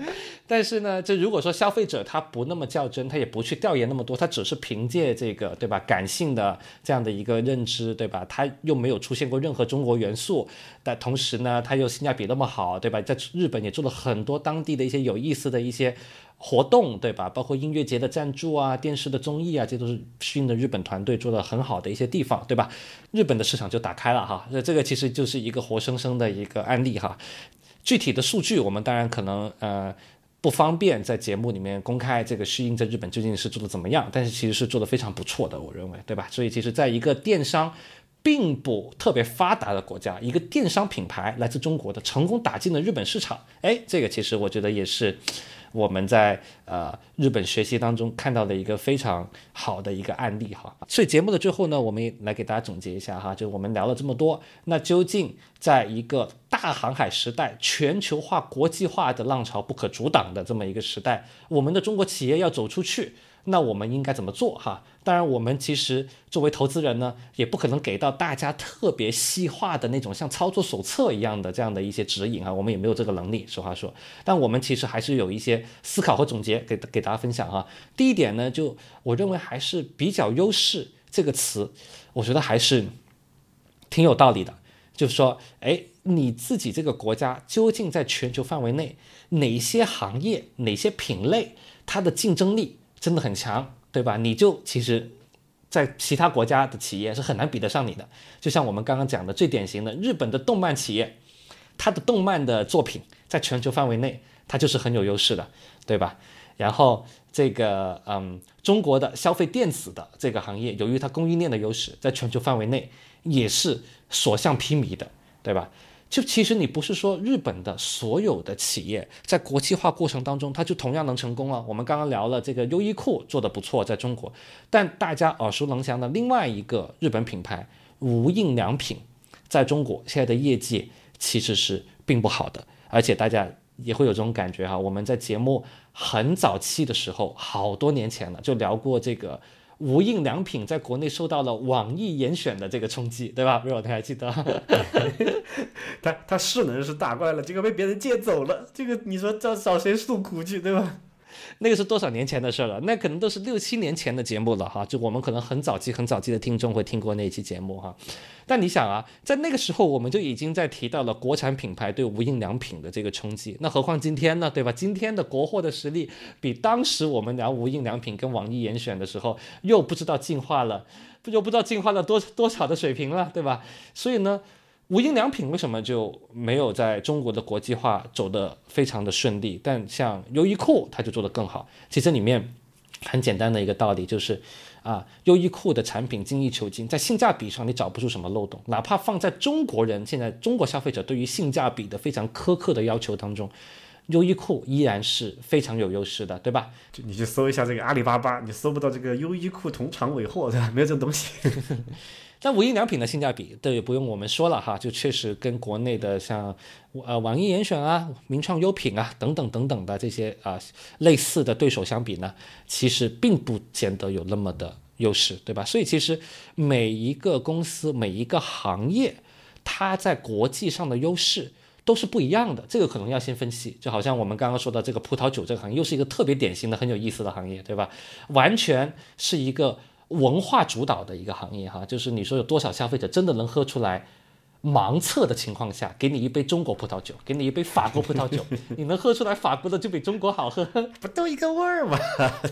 但是呢，这如果说消费者他不那么较真，他也不去调研那么多，他只是凭借这个对吧感性的这样的一个认知对吧，他又没有出现过任何中国元素，但同时呢他又性价比那么好对吧，在日本也做了很多当地的一些有意思的一些活动对吧，包括音乐节的赞助啊，电视的综艺啊，这都是新的日本团队做的很好的一些地方对吧，日本的市场就打开了哈，这个其实就是一个活生生的一个案例哈。具体的数据我们当然可能呃不方便在节目里面公开这个适应在日本究竟是做的怎么样，但是其实是做的非常不错的，我认为对吧，所以其实在一个电商并不特别发达的国家，一个电商品牌来自中国的成功打进了日本市场，哎，这个其实我觉得也是我们在呃日本学习当中看到的一个非常好的一个案例哈。所以节目的最后呢，我们也来给大家总结一下哈，就我们聊了这么多，那究竟在一个大航海时代、全球化、国际化的浪潮不可阻挡的这么一个时代，我们的中国企业要走出去，那我们应该怎么做哈？当然我们其实作为投资人呢，也不可能给到大家特别细化的那种像操作手册一样的这样的一些指引啊，我们也没有这个能力实话说，但我们其实还是有一些思考和总结给给大家分享哈。第一点呢，就我认为还是比较优势这个词，我觉得还是挺有道理的，就是说哎，你自己这个国家究竟在全球范围内哪些行业哪些品类它的竞争力真的很强对吧，你就其实在其他国家的企业是很难比得上你的，就像我们刚刚讲的最典型的日本的动漫企业，它的动漫的作品在全球范围内它就是很有优势的对吧，然后这个嗯，中国的消费电子的这个行业，由于它供应链的优势，在全球范围内也是所向披靡的对吧，就其实你不是说日本的所有的企业在国际化过程当中它就同样能成功啊。我们刚刚聊了这个优衣库做得不错在中国，但大家耳熟能详的另外一个日本品牌无印良品在中国现在的业绩其实是并不好的，而且大家也会有这种感觉哈。我们在节目很早期的时候好多年前了就聊过这个无印良品在国内受到了网易严选的这个冲击对吧，瑞友你还记得他他势能是打过来了，结果被别人借走了，这个你说找找谁诉苦去对吧， 那个是多少年前的事了，那可能都是六七年前的节目了哈，就我们可能很早期很早期的听众会听过那一期节目哈。但你想啊，在那个时候我们就已经在提到了国产品牌对无印良品的这个冲击，那何况今天呢对吧，今天的国货的实力比当时我们聊无印良品跟网易严选的时候又不知道进化了又不知道进化了多多少的水平了对吧，所以呢无印良品为什么就没有在中国的国际化走得非常的顺利，但像优衣库它就做得更好。其实里面很简单的一个道理就是啊，优衣库的产品精益求精，在性价比上你找不出什么漏洞，哪怕放在中国人现在中国消费者对于性价比的非常苛刻的要求当中，优衣库依然是非常有优势的对吧， 就你去搜一下这个阿里巴巴，你搜不到这个优衣库同场尾货对吧，没有这个东西但无印良品的性价比这也不用我们说了哈，就确实跟国内的像呃网易严选啊、名创优品啊等等等等的这些啊、呃、类似的对手相比呢，其实并不见得有那么的优势对吧，所以其实每一个公司每一个行业它在国际上的优势都是不一样的，这个可能要先分析。就好像我们刚刚说的这个葡萄酒这个行业又是一个特别典型的很有意思的行业对吧，完全是一个文化主导的一个行业哈，就是你说有多少消费者真的能喝出来，盲测的情况下给你一杯中国葡萄酒给你一杯法国葡萄酒你能喝出来法国的就比中国好喝不都一个味儿吗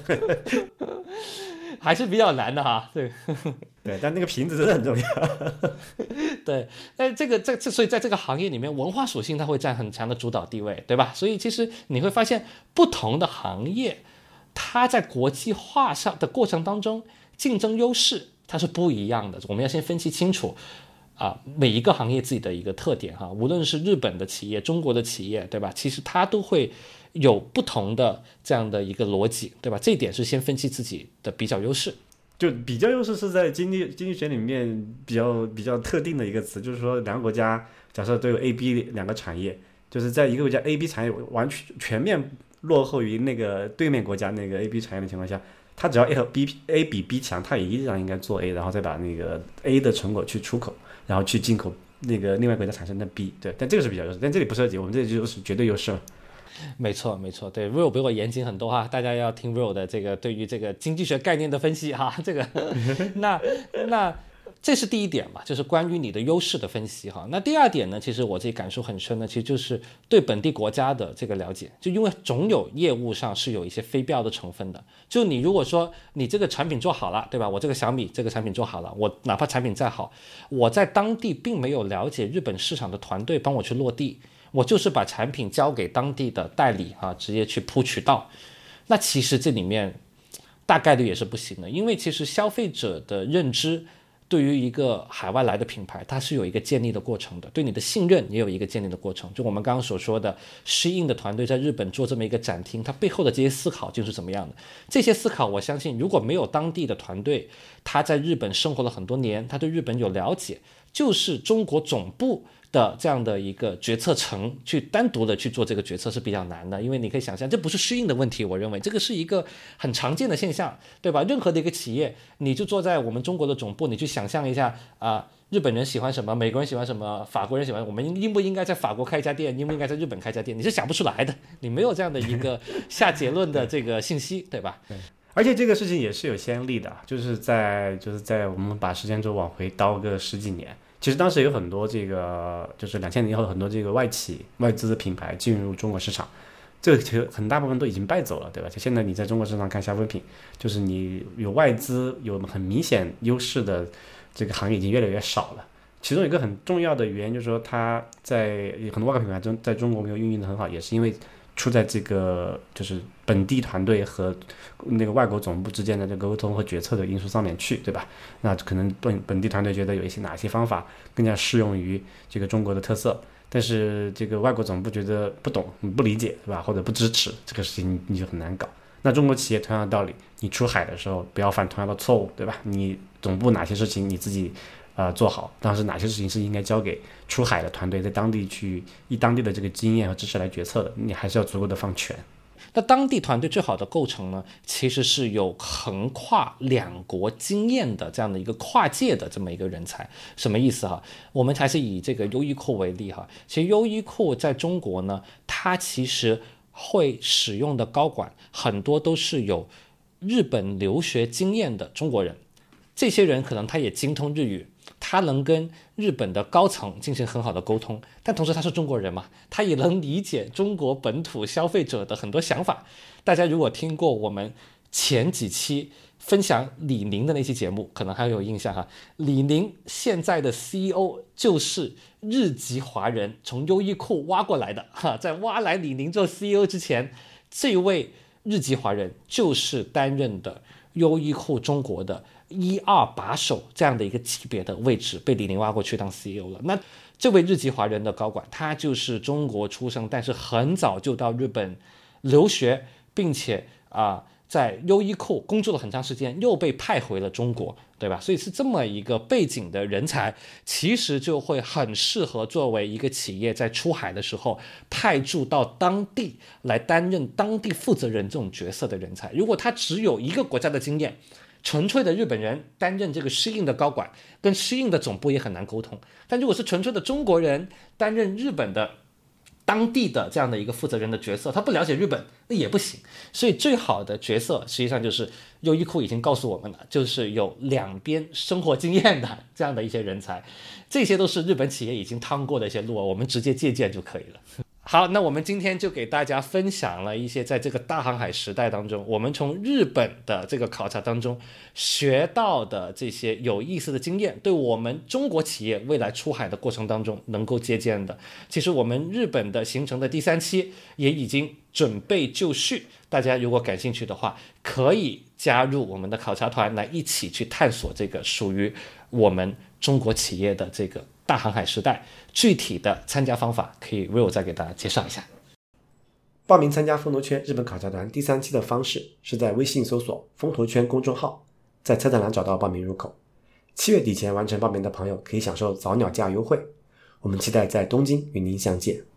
还是比较难的哈，对对，但那个瓶子真的很重要对，但这个这所以在这个行业里面文化属性它会占很强的主导地位对吧，所以其实你会发现不同的行业它在国际化上的过程当中竞争优势它是不一样的，我们要先分析清楚啊，每一个行业自己的一个特点哈，无论是日本的企业、中国的企业，对吧？其实它都会有不同的这样的一个逻辑，对吧？这一点是先分析自己的比较优势。 就比较优势是在经济经济学里面比较比较特定的一个词，就是说两个国家假设都有 A、B 两个产业，就是在一个国家 A、B 产业完全全面落后于那个对面国家那个 A、B 产业的情况下。它只要 A 和 B A 比 B 强，它也依然应该做 A， 然后再把那个 A 的成果去出口，然后去进口那个另外国家产生的 B， 对，但这个是比较优势，但这里不涉及，我们这里就是绝对优势了。 没错，没错，对 Will 比我严谨很多哈，大家要听 Will 的这个对于这个经济学概念的分析哈，这个那那这是第一点嘛，就是关于你的优势的分析哈。那第二点呢，其实我自己感受很深的，其实就是对本地国家的这个了解，就因为总有业务上是有一些非标的成分的。就你如果说你这个产品做好了，对吧？我这个小米这个产品做好了，我哪怕产品再好，我在当地并没有了解日本市场的团队帮我去落地。我就是把产品交给当地的代理啊，直接去铺渠道，那其实这里面大概率也是不行的，因为其实消费者的认知对于一个海外来的品牌，它是有一个建立的过程的，对你的信任也有一个建立的过程。就我们刚刚所说的适应的团队在日本做这么一个展厅，它背后的这些思考就是怎么样的？这些思考，我相信如果没有当地的团队，他在日本生活了很多年，他对日本有了解，就是中国总部的这样的一个决策层去单独的去做这个决策是比较难的，因为你可以想象这不是适应的问题，我认为这个是一个很常见的现象，对吧？任何的一个企业，你就坐在我们中国的总部，你去想象一下啊、呃，日本人喜欢什么，美国人喜欢什么，法国人喜欢，我们应不应该在法国开一家店，应不应该在日本开一家店，你是想不出来的，你没有这样的一个下结论的这个信息，对吧？ 对。而且这个事情也是有先例的，就是在就是在我们把时间轴往回倒个十几年。其实当时有很多这个，就是两千年以后很多这个外企、外资的品牌进入中国市场，这个其实很大部分都已经败走了，对吧？就现在你在中国市场看消费品，就是你有外资有很明显优势的这个行业已经越来越少了。其中一个很重要的原因就是说，它在很多外国品牌中在中国没有运营的很好，也是因为出在这个就是本地团队和那个外国总部之间的这个沟通和决策的因素上面去，对吧？那可能本本地团队觉得有一些哪些方法更加适用于这个中国的特色，但是这个外国总部觉得不懂、不理解，对吧？或者不支持，这个事情你就很难搞。那中国企业同样的道理，你出海的时候不要犯同样的错误，对吧？你总部哪些事情你自己呃做好，当时哪些事情是应该交给出海的团队在当地去以当地的这个经验和知识来决策的，你还是要足够的放权。 那当地团队最好的构成呢，其实是有横跨两国经验的这样的一个跨界的这么一个人才。什么意思哈？我们还是以这个优衣库为例哈。其实优衣库在中国呢，它其实会使用的高管很多都是有日本留学经验的中国人，这些人可能他也精通日语，他能跟日本的高层进行很好的沟通，但同时他是中国人嘛，他也能理解中国本土消费者的很多想法。大家如果听过我们前几期分享李宁的那期节目，可能还有印象哈。李宁现在的 C E O 就是日籍华人，从优衣库挖过来的哈。在挖来李宁做 C E O 之前，这位日籍华人就是担任的优衣库中国的一二把手这样的一个级别的位置，被李宁挖过去当 C E O 了。那这位日籍华人的高管，他就是中国出生，但是很早就到日本留学，并且啊、呃，在优衣库工作了很长时间，又被派回了中国，对吧？所以是这么一个背景的人才，其实就会很适合作为一个企业在出海的时候派驻到当地来担任当地负责人这种角色的人才。如果他只有一个国家的经验，纯粹的日本人担任这个适应的高管，跟适应的总部也很难沟通。但如果是纯粹的中国人担任日本的当地的这样的一个负责人的角色，他不了解日本那也不行。所以最好的角色实际上就是优衣库已经告诉我们了，就是有两边生活经验的这样的一些人才，这些都是日本企业已经趟过的一些路，我们直接借鉴就可以了。好，那我们今天就给大家分享了一些在这个大航海时代当中，我们从日本的这个考察当中学到的这些有意思的经验，对我们中国企业未来出海的过程当中能够借鉴的。其实我们日本的行程的第三期也已经准备就绪，大家如果感兴趣的话，可以加入我们的考察团来一起去探索这个属于我们中国企业的这个大航海时代。具体的参加方法可以 Will 再给大家介绍一下。 报名参加风投圈日本考察团第三期的方式是在微信搜索风投圈公众号，在菜单栏找到报名入口。七月底前完成报名的朋友可以享受早鸟价优惠。我们期待在东京与您相见。